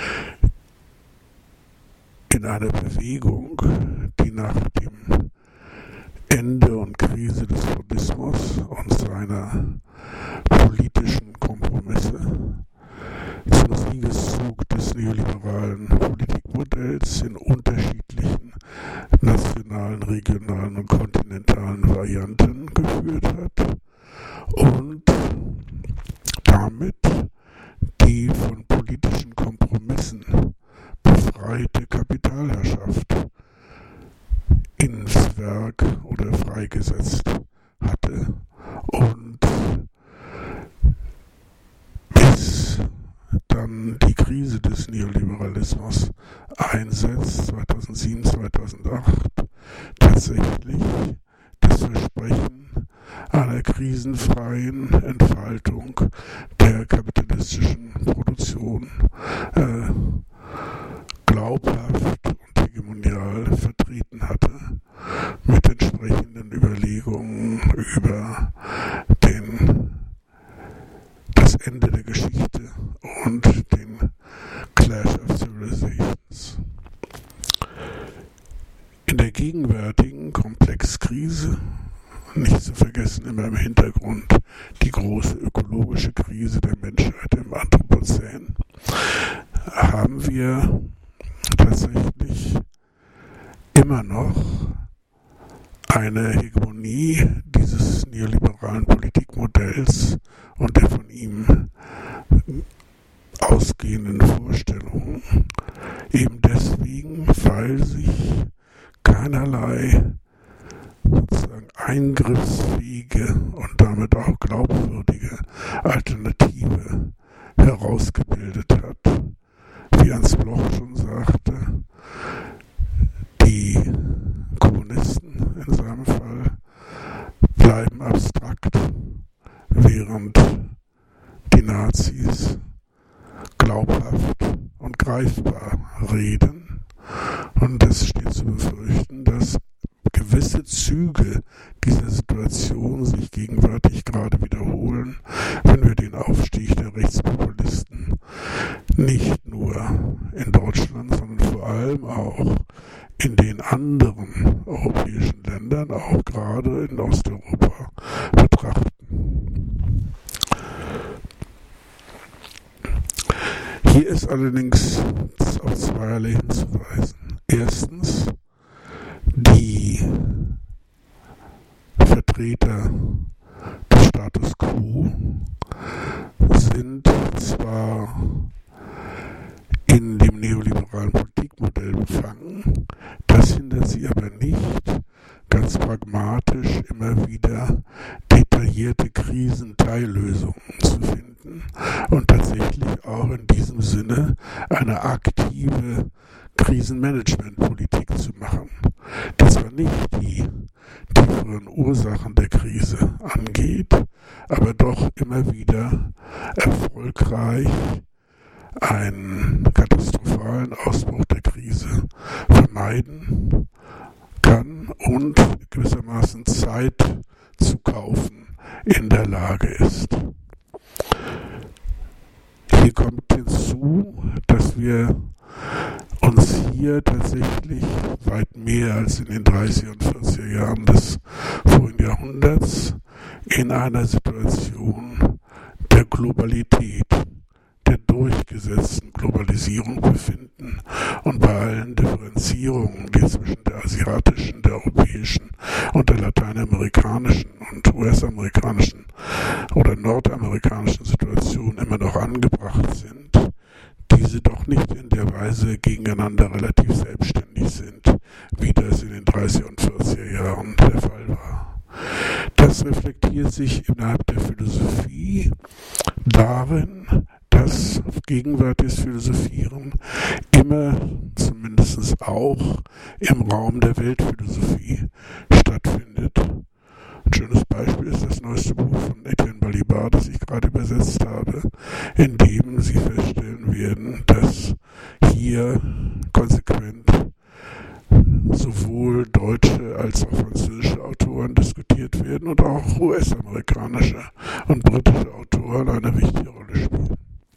in eine Bewegung, die nach dem Ende und Krise des Fordismus und seiner politischen Kompromisse zum Siegeszug des neoliberalen Politikmodells in unterschiedlichen nationalen, regionalen und kontinentalen Varianten geführt hat und damit die von politischen Kompromissen befreite Kapitalherrschaft ins Werk oder freigesetzt hatte und bis dann die Krise des Neoliberalismus einsetzt, 2007, 2008, tatsächlich das Versprechen einer krisenfreien Entfaltung der kapitalistischen Produktion glaubhaft und hegemonial vertreten hatte, mit entsprechenden Überlegungen über das Ende der Geschichte und den Clash of Civilizations. In der gegenwärtigen Komplexkrise, nicht zu vergessen immer im Hintergrund die große ökologische Krise der Menschheit im Anthropozän, haben wir tatsächlich immer noch eine Hegemonie dieses neoliberalen Politikmodells und der von ihm ausgehenden Vorstellungen eben deswegen, weil sich keinerlei sozusagen eingriffsfähige und damit auch glaubwürdige Alternative herausgebildet hat. Wie Ernst Bloch schon sagte, die Kommunisten in seinem Fall bleiben abstrakt, während die Nazis glaubhaft und greifbar reden. Und es steht zu befürchten, dass gewisse Züge dieser Situation sich gegenwärtig gerade wiederholen, wenn wir den Aufstieg der Rechtspopulisten nicht nur in Deutschland, sondern vor allem auch in den anderen europäischen Ländern, auch gerade in Osteuropa, betrachten. Hier ist allerdings auf zweierlei hinzuweisen. Erstens, die Vertreter des Status quo sind zwar in dem neoliberalen Politikmodell befangen, das hindert sie aber nicht, ganz pragmatisch immer wieder detaillierte Krisenteillösungen zu finden und tatsächlich auch in diesem Sinne eine aktive Krisenmanagementpolitik zu machen, die zwar nicht die tieferen Ursachen der Krise angeht, aber doch immer wieder erfolgreich einen katastrophalen Ausbruch der Krise vermeiden kann und gewissermaßen Zeit zu kaufen in der Lage ist. Hier kommt hinzu, dass wir uns hier tatsächlich weit mehr als in den 30er und 40er Jahren des vorigen Jahrhunderts in einer Situation der Globalität, der durchgesetzten Globalisierung befinden und bei allen Differenzierungen, die zwischen der asiatischen, der europäischen und der lateinamerikanischen und US-amerikanischen oder nordamerikanischen Situation immer noch angebracht sind, diese doch nicht in der Weise gegeneinander relativ selbstständig sind, wie das in den 30er und 40er Jahren der Fall war. Das reflektiert sich innerhalb der Philosophie darin, dass gegenwärtiges Philosophieren immer, zumindest auch im Raum der Weltphilosophie stattfindet. Ein schönes Beispiel ist das neueste Buch von Etienne Balibar, das ich gerade übersetzt habe, in dem Sie feststellen werden, dass hier konsequent sowohl deutsche als auch französische Autoren diskutiert werden und auch US-amerikanische und britische Autoren eine wichtige Rolle spielen.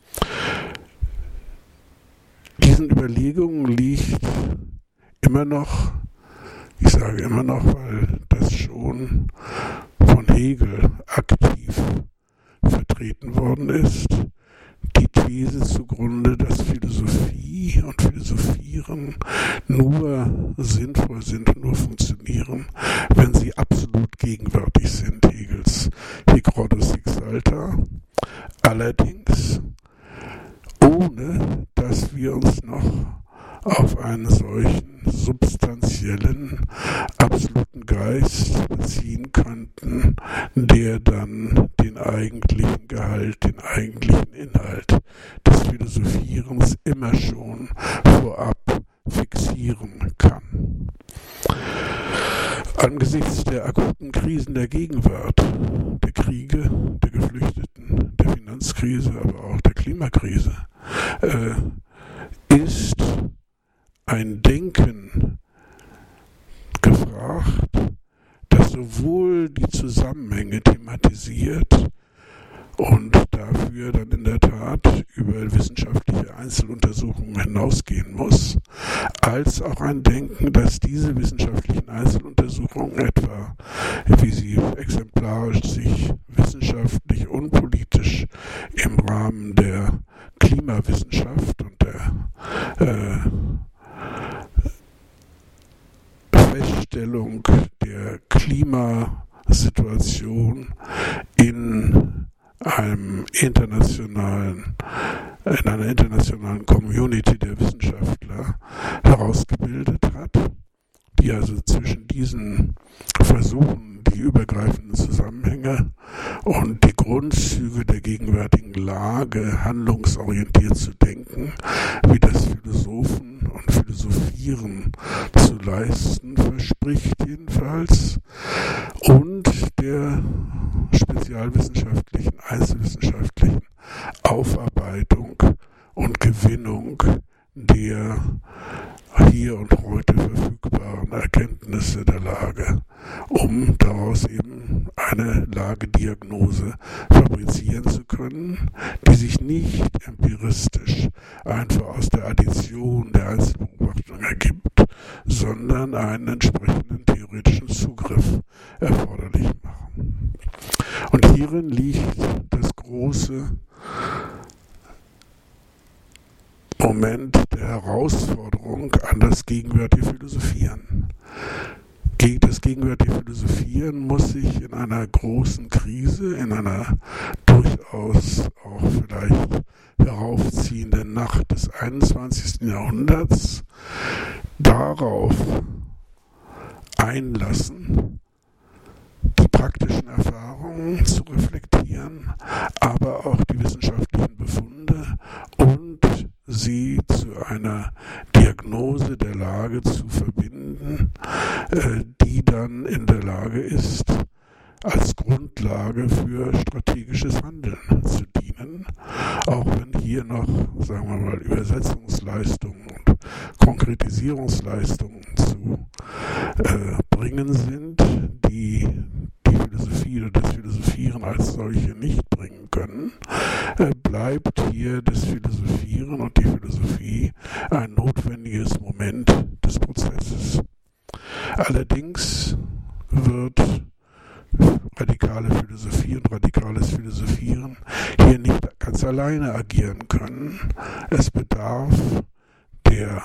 Diesen Überlegungen liegt immer noch, ich sage immer noch, weil das schon von Hegel aktiv vertreten worden ist, die These zugrunde, dass Philosophie und Philosophieren nur sinnvoll sind, nur funktionieren, wenn sie absolut gegenwärtig sind, Hegels Hic Rhodus hic salta, allerdings ohne dass wir uns noch auf einen solchen substanziellen, absoluten Geist beziehen könnten, der dann den eigentlichen Gehalt, den eigentlichen Inhalt des Philosophierens immer schon vorab fixieren kann. Angesichts der akuten Krisen der Gegenwart, der Kriege, der Geflüchteten, der Finanzkrise, aber auch der Klimakrise, ist ein Denken gefragt, das sowohl die Zusammenhänge thematisiert und dafür dann in der Tat über wissenschaftliche Einzeluntersuchungen hinausgehen muss, als auch ein Denken, dass diese wissenschaftlichen Einzeluntersuchungen etwa, wie sie exemplarisch sich wissenschaftlich und politisch im Rahmen der Klimawissenschaft und der Feststellung der Klimasituation in einem internationalen in einer internationalen Community der Wissenschaftler herausgebildet hat, die also zwischen diesen Versuchen, die übergreifenden Zusammenhänge und die Grundzüge der gegenwärtigen Lage handlungsorientiert zu denken, wie das Philosophen und Philosophieren zu leisten verspricht jedenfalls, und der spezialwissenschaftlichen, einzelwissenschaftlichen Aufarbeitung und Gewinnung der hier und heute verfügbaren Erkenntnisse der Lage, um daraus eben eine Lagediagnose fabrizieren zu können, die sich nicht empiristisch einfach aus der Addition der Einzelbeobachtung ergibt, sondern einen entsprechenden theoretischen Zugriff erforderlich machen. Und hierin liegt das große Moment der Herausforderung an das gegenwärtige Philosophieren. Das gegenwärtige Philosophieren muss sich in einer großen Krise, in einer durchaus auch vielleicht heraufziehenden Nacht des 21. Jahrhunderts darauf einlassen, die praktischen Erfahrungen zu reflektieren, aber auch die wissenschaftlichen Befunde und sie zu einer Diagnose der Lage zu verbinden, die dann in der Lage ist, als Grundlage für strategisches Handeln zu dienen, auch wenn hier noch, sagen wir mal, Übersetzungsleistungen und Konkretisierungsleistungen zu bringen sind, die die Philosophie oder das Philosophieren als solche nicht bringen können, bleibt hier das Philosophieren und die Philosophie ein notwendiges Moment des Prozesses. Allerdings wird radikale Philosophie und radikales Philosophieren hier nicht ganz alleine agieren können. Es bedarf der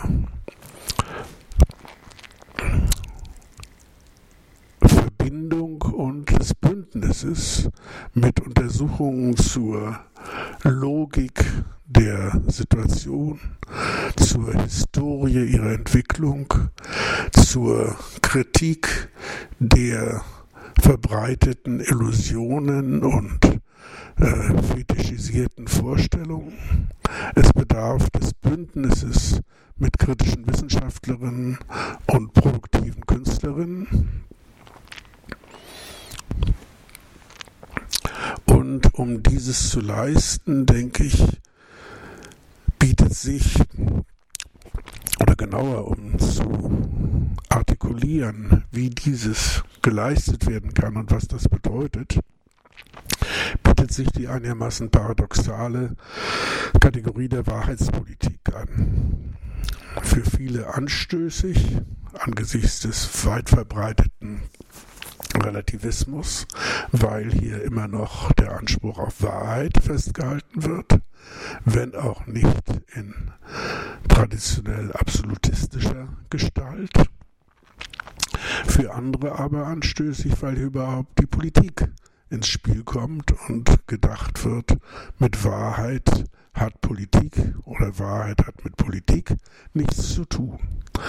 Verbindung und des Bündnisses mit Untersuchungen zur Logik der Situation, zur Historie ihrer Entwicklung, zur Kritik der verbreiteten Illusionen und fetischisierten Vorstellungen. Es bedarf des Bündnisses mit kritischen Wissenschaftlerinnen und produktiven Künstlerinnen. Und um dieses zu leisten, denke ich, bietet sich, oder genauer, um zu artikulieren, wie dieses geleistet werden kann und was das bedeutet, bietet sich die einigermaßen paradoxale Kategorie der Wahrheitspolitik an. Für viele anstößig angesichts des weit verbreiteten Relativismus, weil hier immer noch der Anspruch auf Wahrheit festgehalten wird, wenn auch nicht in traditionell absolutistischer Gestalt. Für andere aber anstößig, weil hier überhaupt die Politik ins Spiel kommt und gedacht wird, mit Wahrheit hat Politik oder Wahrheit hat mit Politik nichts zu tun.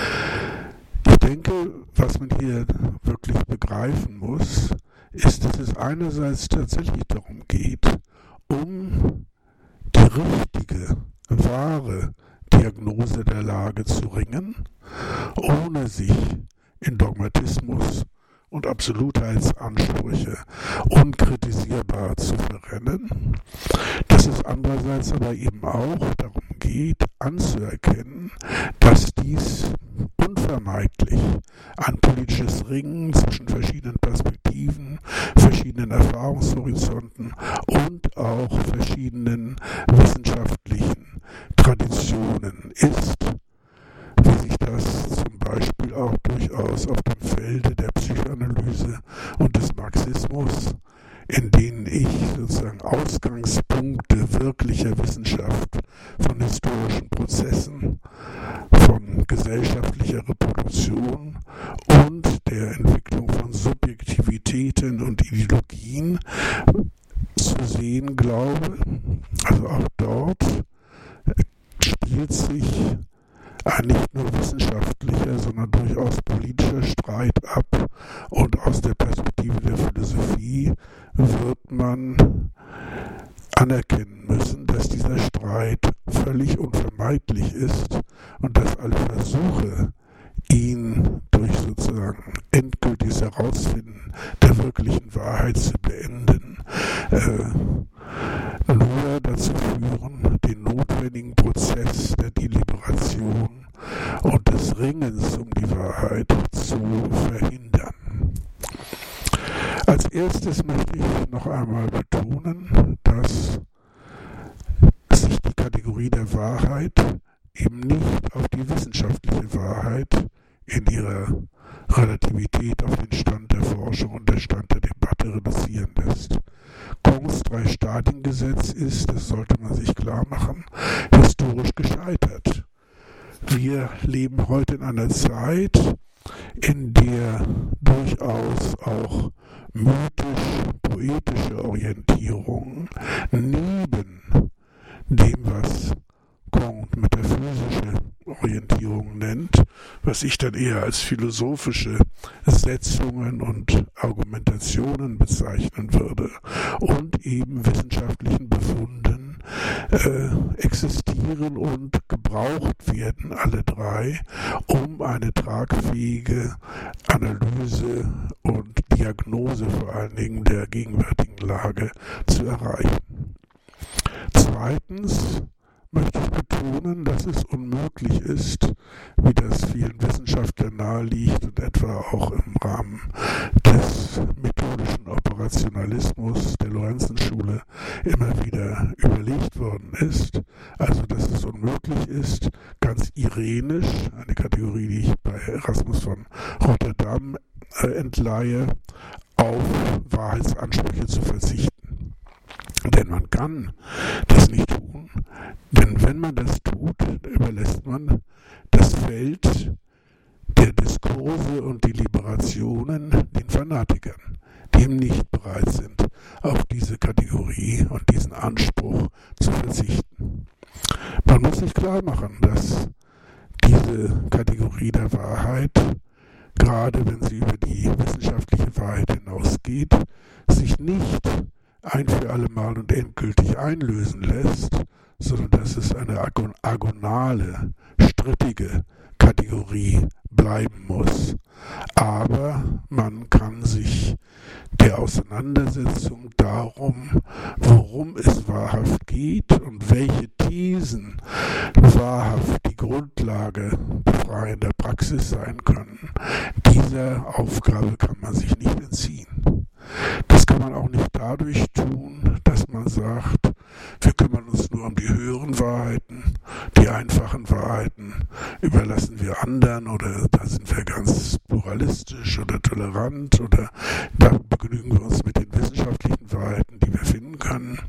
Ich denke, was man hier wirklich begreifen muss, ist, dass es einerseits tatsächlich darum geht, um die richtige, wahre Diagnose der Lage zu ringen, ohne sich in Dogmatismus und Absolutheitsansprüche unkritisierbar zu verrennen, dass es andererseits aber eben auch darum geht, anzuerkennen, dass dies unvermeidlich ein politisches Ringen zwischen verschiedenen Perspektiven, verschiedenen Erfahrungshorizonten und auch verschiedenen wissenschaftlichen Traditionen ist, wie sich das zum Beispiel auch durchaus auf dem Felde der Psychoanalyse und des Marxismus, in denen ich sozusagen Ausgangspunkte wirklicher Wissenschaft von historischen Prozessen, von gesellschaftlicher Reproduktion und der Entwicklung von Subjektivitäten und Ideologien zu sehen glaube. Also auch dort spielt sich ein nicht nur wissenschaftlicher, sondern durchaus politischer Streit ab. Und aus der Perspektive der Philosophie wird man anerkennen müssen, dass dieser Streit völlig unvermeidlich ist und dass alle Versuche, ihn durch sozusagen endgültiges Herausfinden der wirklichen Wahrheit zu beenden, nur dazu führen, den notwendigen Prozess der Deliberation und des Ringens um die Wahrheit zu verhindern. Als erstes möchte ich noch einmal betonen, dass sich die Kategorie der Wahrheit eben nicht auf die wissenschaftliche Wahrheit in ihrer Relativität auf den Stand der Forschung und der Stand der Debatte reduzieren lässt. Comtes Drei-Stadien-Gesetz ist, das sollte man sich klar machen, historisch gescheitert. Wir leben heute in einer Zeit, in der durchaus auch mythisch-poetische Orientierungen neben dem, was Comte metaphysische Orientierung nennt, was ich dann eher als philosophische Setzungen und Argumentationen bezeichnen würde, und eben wissenschaftlichen Befunden existieren und gebraucht werden, alle drei, um eine tragfähige Analyse und Diagnose vor allen Dingen der gegenwärtigen Lage zu erreichen. Zweitens möchte ich betonen, dass es unmöglich ist, wie das vielen Wissenschaftlern naheliegt und etwa auch im Rahmen des methodischen Operationalismus der Lorenzenschule immer wieder überlegt worden ist, also dass es unmöglich ist, ganz irenisch, eine Kategorie, die ich bei Erasmus von Rotterdam entleihe, auf Wahrheitsansprüche zu verzichten. Denn man kann das nicht tun, denn wenn man das tut, überlässt man das Feld der Diskurse und Deliberationen den Fanatikern, die eben nicht bereit sind, auf diese Kategorie und diesen Anspruch zu verzichten. Man muss sich klar machen, dass diese Kategorie der Wahrheit, gerade wenn sie über die wissenschaftliche Wahrheit hinausgeht, sich nicht ein für alle Mal und endgültig einlösen lässt, sondern dass es eine agonale, strittige Kategorie bleiben muss. Aber man kann sich der Auseinandersetzung darum, worum es wahrhaft geht und welche Thesen wahrhaft die Grundlage befreiender Praxis sein können, dieser Aufgabe kann man sich nicht entziehen. Das kann man auch nicht dadurch tun, dass man sagt, wir kümmern uns nur um die höheren Wahrheiten, die einfachen Wahrheiten überlassen wir anderen oder da sind wir ganz pluralistisch oder tolerant oder da begnügen wir uns mit den wissenschaftlichen Wahrheiten, die wir finden können.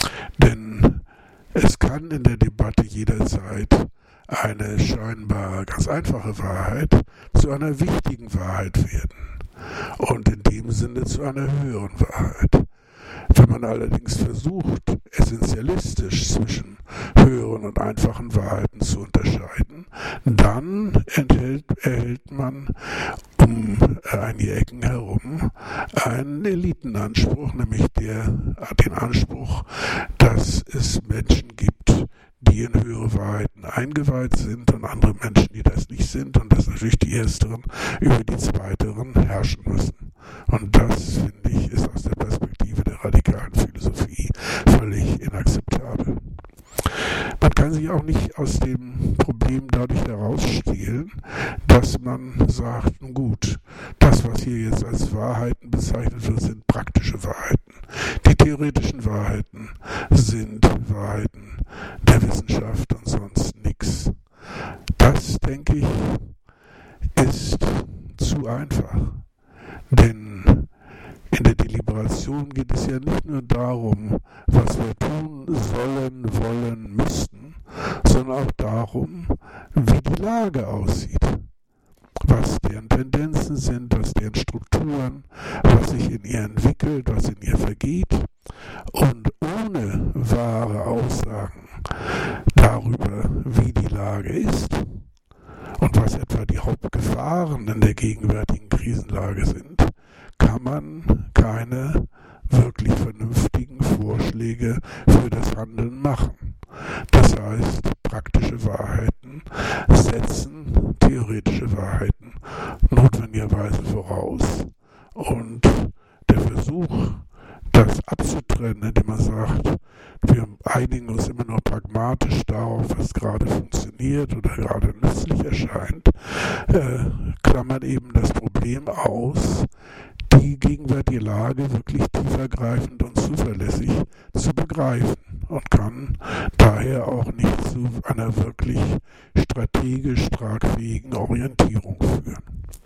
Denn es kann in der Debatte jederzeit eine scheinbar ganz einfache Wahrheit zu einer wichtigen Wahrheit werden. Und in dem Sinne zu einer höheren Wahrheit. Wenn man allerdings versucht, essentialistisch zwischen höheren und einfachen Wahrheiten zu unterscheiden, dann erhält man um einige Ecken herum einen Elitenanspruch, nämlich den Anspruch, dass es Menschen gibt, die in höhere Wahrheiten eingeweiht sind und andere Menschen, die das nicht sind und dass natürlich die Ersteren über die Zweiteren herrschen müssen. Und das, finde ich, ist aus der Perspektive der radikalen Philosophie völlig inakzeptabel. Man kann sich auch nicht aus dem Problem dadurch herausstehlen, dass man sagt, nun gut, das, was hier jetzt als Wahrheiten bezeichnet wird, sind praktische Wahrheiten. Die theoretischen Wahrheiten sind Wahrheiten der Wissenschaft und sonst nichts. Das, denke ich, ist zu einfach. Denn in der Deliberation geht es ja nicht nur darum, was wir tun sollen, wollen, müssten, sondern auch darum, wie die Lage aussieht, was deren Tendenzen sind, was deren Strukturen, was sich in ihr entwickelt, was in ihr vergeht. Und ohne wahre Aussagen darüber, darüber, wie die Lage ist und was etwa die Hauptgefahren in der gegenwärtigen Krisenlage sind, kann man keine wirklich vernünftigen Vorschläge für das Handeln machen. Das heißt, praktische Wahrheiten setzen theoretische Wahrheiten notwendigerweise voraus. Und der Versuch, das abzutrennen, indem man sagt, wir einigen uns immer nur pragmatisch darauf, was gerade funktioniert oder gerade nützlich erscheint, klammert eben das Problem aus, die gegenwärtige Lage wirklich tiefergreifend und zuverlässig zu begreifen und kann daher auch nicht zu einer wirklich strategisch tragfähigen Orientierung führen.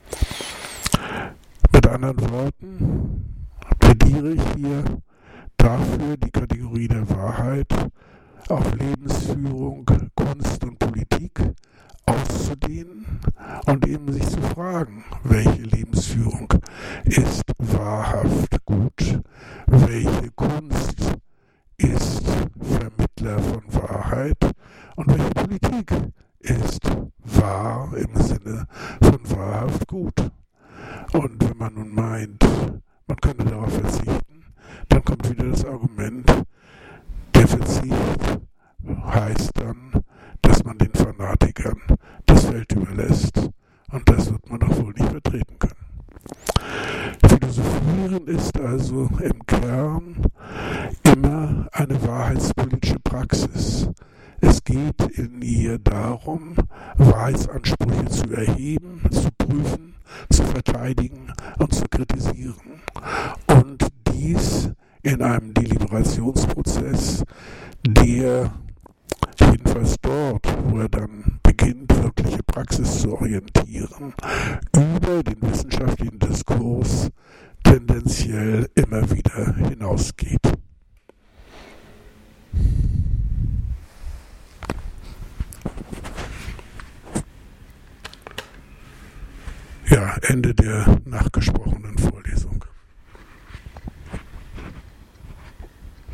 Mit anderen Worten plädiere ich hier dafür, die Kategorie der Wahrheit auf Lebensführung, Kunst und Politik auszudehnen und eben sich zu fragen, welche Lebensführung ist wahrhaft gut, welche Kunst ist Vermittler von Wahrheit und welche Politik ist wahr im Sinne von wahrhaft gut. Und wenn man nun meint, man könnte darauf verzichten, dann kommt wieder das Argument, der Verzicht heißt dann, dass man den Fanatikern das Feld überlässt. Und das wird man doch wohl nicht vertreten können. Philosophieren ist also im Kern immer eine wahrheitspolitische Praxis. Es geht in ihr darum, Wahrheitsansprüche zu erheben, zu prüfen, zu verteidigen und zu kritisieren. Und dies in einem Deliberationsprozess, der jedenfalls dort, wo er dann beginnt, wirkliche Praxis zu orientieren, über den wissenschaftlichen Diskurs tendenziell immer wieder hinausgeht.